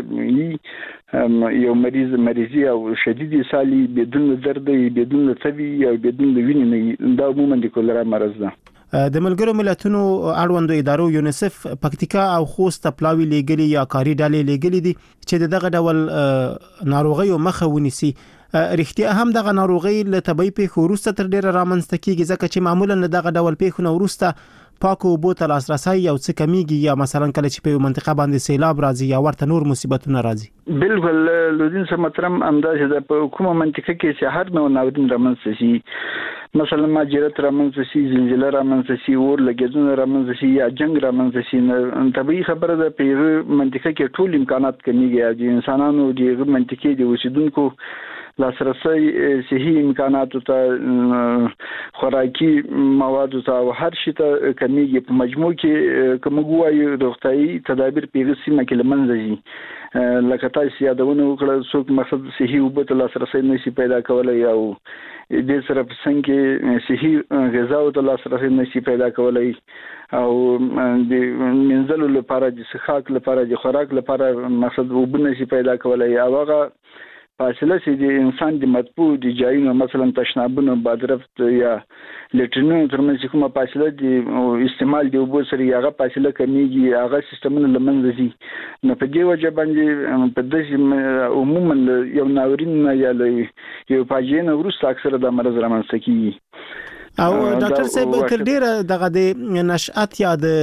چیرته یو مریض مریضي او شدید اسهال بدون درد، بدون تبي او بدون وینې، دا عموما د کولرا مرض ده. د ملګرو ملتونو اړوندو ادارو یونیسف پکتیکا او خوست پلاوی لېږلي یا کاری ډالې لېږلي دي چې دغه ډول ناروغیو مخه ونیسي. رښتیا هم دغه ناروغي له طبي پیښو وروسته تر ډیره رامنځته کیږي، ځکه چې معمولا دغه ډول پیښو نه وروسته پاکو اوبو ته لاسرسی یو څه کمیږي یا مثلا کله چې په منطقه باندې سیلاب راځي یا ورته نور مصیبتونه راځي. بالکل لودین سم محترم انداز ده په کومه منطقه کې چې هر نوع ناورین رامنځته شي، مثلا ماجرات رامنځته شي، زلزلہ رامنځته شي، اور لګیدونه رامنځته شي یا جنگ رامنځته شي، طبيعي خبره ده په منطقه کې ټول امکانات کمیږي د انسانانو د منطقې د اوسیدونکو لاسرسي صحي امکاناتو ته، خوراکي موادو ته او هر شي ته کمیږي. په مجموع کې کوم غوايي روغتيایي تدابیر په سیمه کې لمنځه ځي، لکه تاسو یادونه وکړه څوک مقصد صحي اوبو ته لاسرسي نشي پیدا کولای او د سره په څنګه صحي غذا او ته لاسرسي نشي پیدا کولای او د منځلو لپاره د څښاک لپاره د خوراک لپاره مقصد اوبو نشي پیدا کولای او هغه فاصله چې د انسان د مطبوع د ځایونو مثلا تشنابونو، بادرفت یا لټرینونو ترمنځ کومه فاصله د استعمال د اوبو سره هغه فاصله کمیږي، هغه سیستمونه لمنځه ځي. نو په دې وجه باندې په داسې عموما یو ناورین یا یو فاجعه نه وروسته اکثره د مرض رامنځته کیږي. او ډاکټر صاحب تر ډیره دغه د نشأت یا د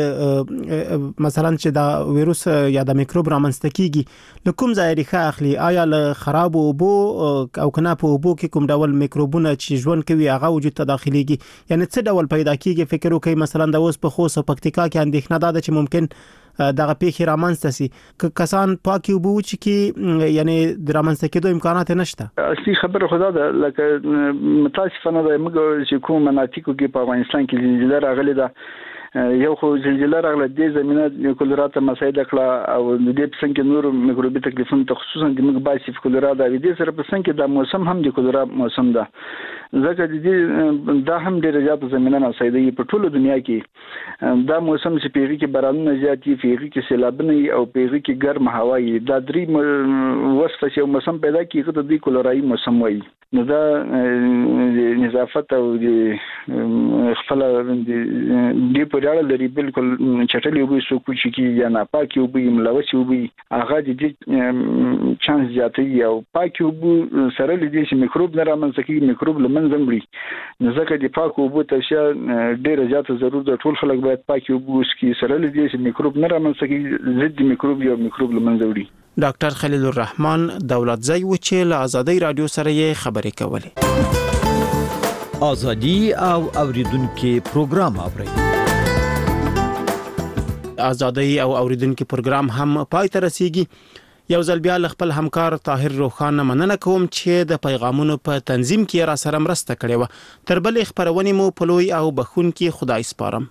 مثلا چې دا وایروس یا د میکروب رامنځته کیږي له کوم ځای ریښه اخلي؟ آیا له خراب اوبو او کنه په اوبو کې کوم ډول میکروبونه چې ژوند کوي هغه وجود ته داخليږي؟ یعنی څه ډول پیدا کیږي؟ فکر وکړئ مثلا د اوس په خوست او پکتیکا کې اندېښنه ده چې ممکن دغه پیښې رامنځته سي، که کسان پاکي اوبو چې کې یعنی د رامنځته کېدو امکانات نشته. اصلي خبره خدا ده، لکه متاسفانه د موږ چې کوم مناطقو کې په افغانستان کې زلزلہ راغلي ده یو خو زلزلہ راغله د زمينه کولرا ته مسایده کړه او د دې په څنګه نور میکروبي تکلیفونه خصوصا د موږ باسي کولرا د دې سره په څنګه د موسم هم د کولرا موسم ده ځکه د دې دا هم ډېر زیات زمينه مسایده په ټوله دنیا کې دا موسم چې پیږي کې بارانونه زیات دي پیږي کې سیلابونه او پیږي کې ګرم هوا وي دا درې وصفه چې موسم پیدا کیږي د دې کولرایي موسم وایي نو دا نظافت او د خپل د په اړه لري بالکل چټلې وبې سو کوچ کی یا نه پاکي وبې ملوث وبې هغه د دې چانس زیاتې او پاکي وبې سره لدې چې میکروب نه رامنځته کیږي میکروب لمنځه مړي نو ځکه د پاکو وبې تشه ډیره زیاته ضرورت ده ټول خلک باید پاکي وبې وسکي سره لدې چې میکروب نه رامنځته کیږي ضد میکروب یا میکروب لمنځه وړي ډاکټر خلیل الرحمن دولتزی و چې له آزادۍ رادیو سره یې خبرې کولې آزادي او اوریدونکو پروګرام اوري آزادۍ او اوریدونکو پروګرام هم پای ته رسیږي یو ځل بیا خپل همکار طاهر روخان مننه کوم چې د پیغامونو په تنظیم کې را سره مرسته کړې و تر بل خبرونه مو پلوي او بخون کې خدای سپارم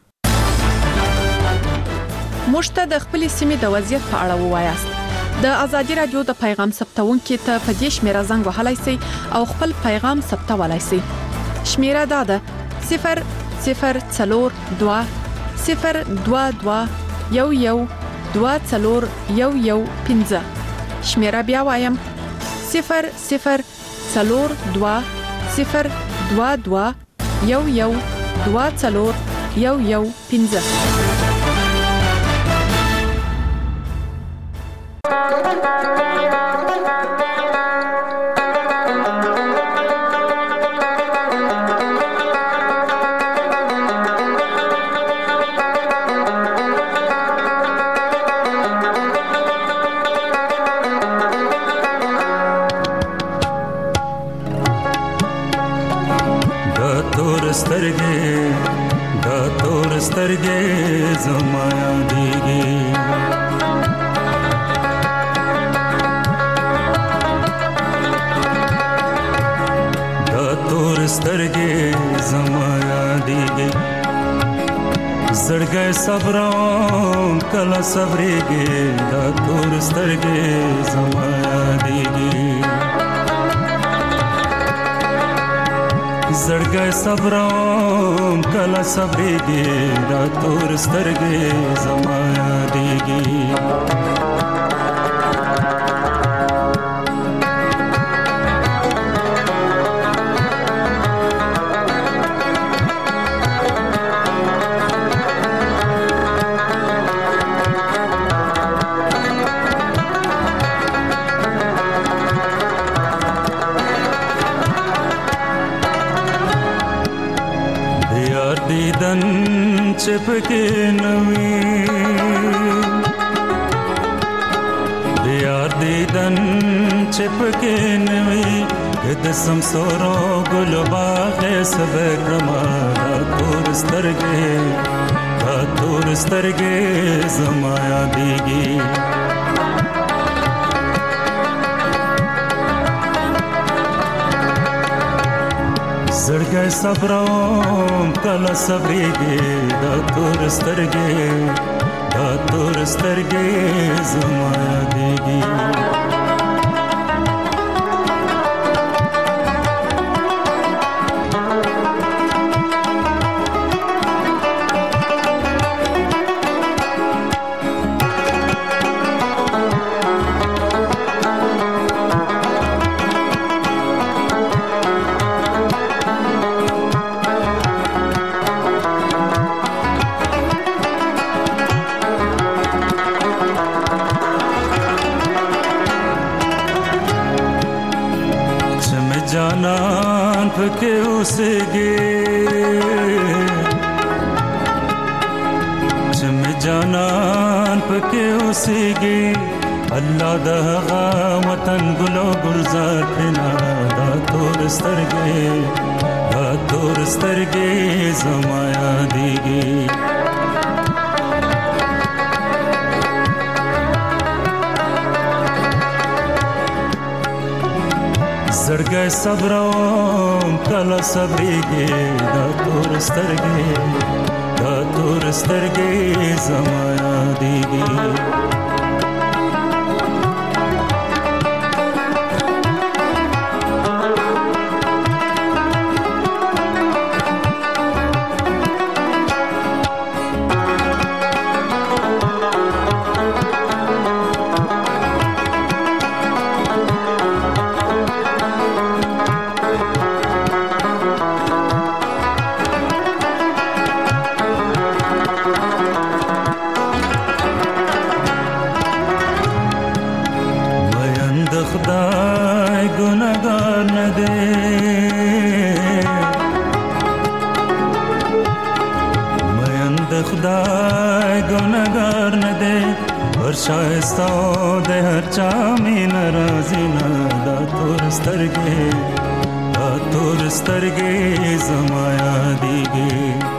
مشته د خپل سیمې د وضعیت په اړه ووایاست د ازادي رادیو د پیغام ثبتونکو ته په دې شمیره زنګ وهلای شئ او خپل پیغام ثبتولای شئ شمیره دا ده صفر صفر څلور دوه صفر دوه دوه یو یو دوه څلور یو یو پنځه شمیره بیا وایم صفر صفر څلور دوه صفر دوه دوه یو یو دوه څلور یو یو پنځه صبرم کلا صبرېږي دا تور سترګې زما یادېږي زړګی صبرم کلا صبرېږي دا تور سترګې زما یادېږي چپکے نوی دیار دیدن چپکے نوی گد سمسورو گل باغ سبکرما دا تور سترگے دا تور سترگے زمایا دیگی زړګی صبرم کله صبرېږي دا تور سترګې دا تور سترګې زما یادېږي الله دغه وطن ګلو ګلزار کنا دا تور سترګې دا تور سترګې زما یادېږي زړګی صبرم کله صبرېږي دا تور سترګې دا تور سترګې زما یادېږي شایستا د هر چا می ناراضی نه دا تور سترګې دا تور سترګې زما یادېږي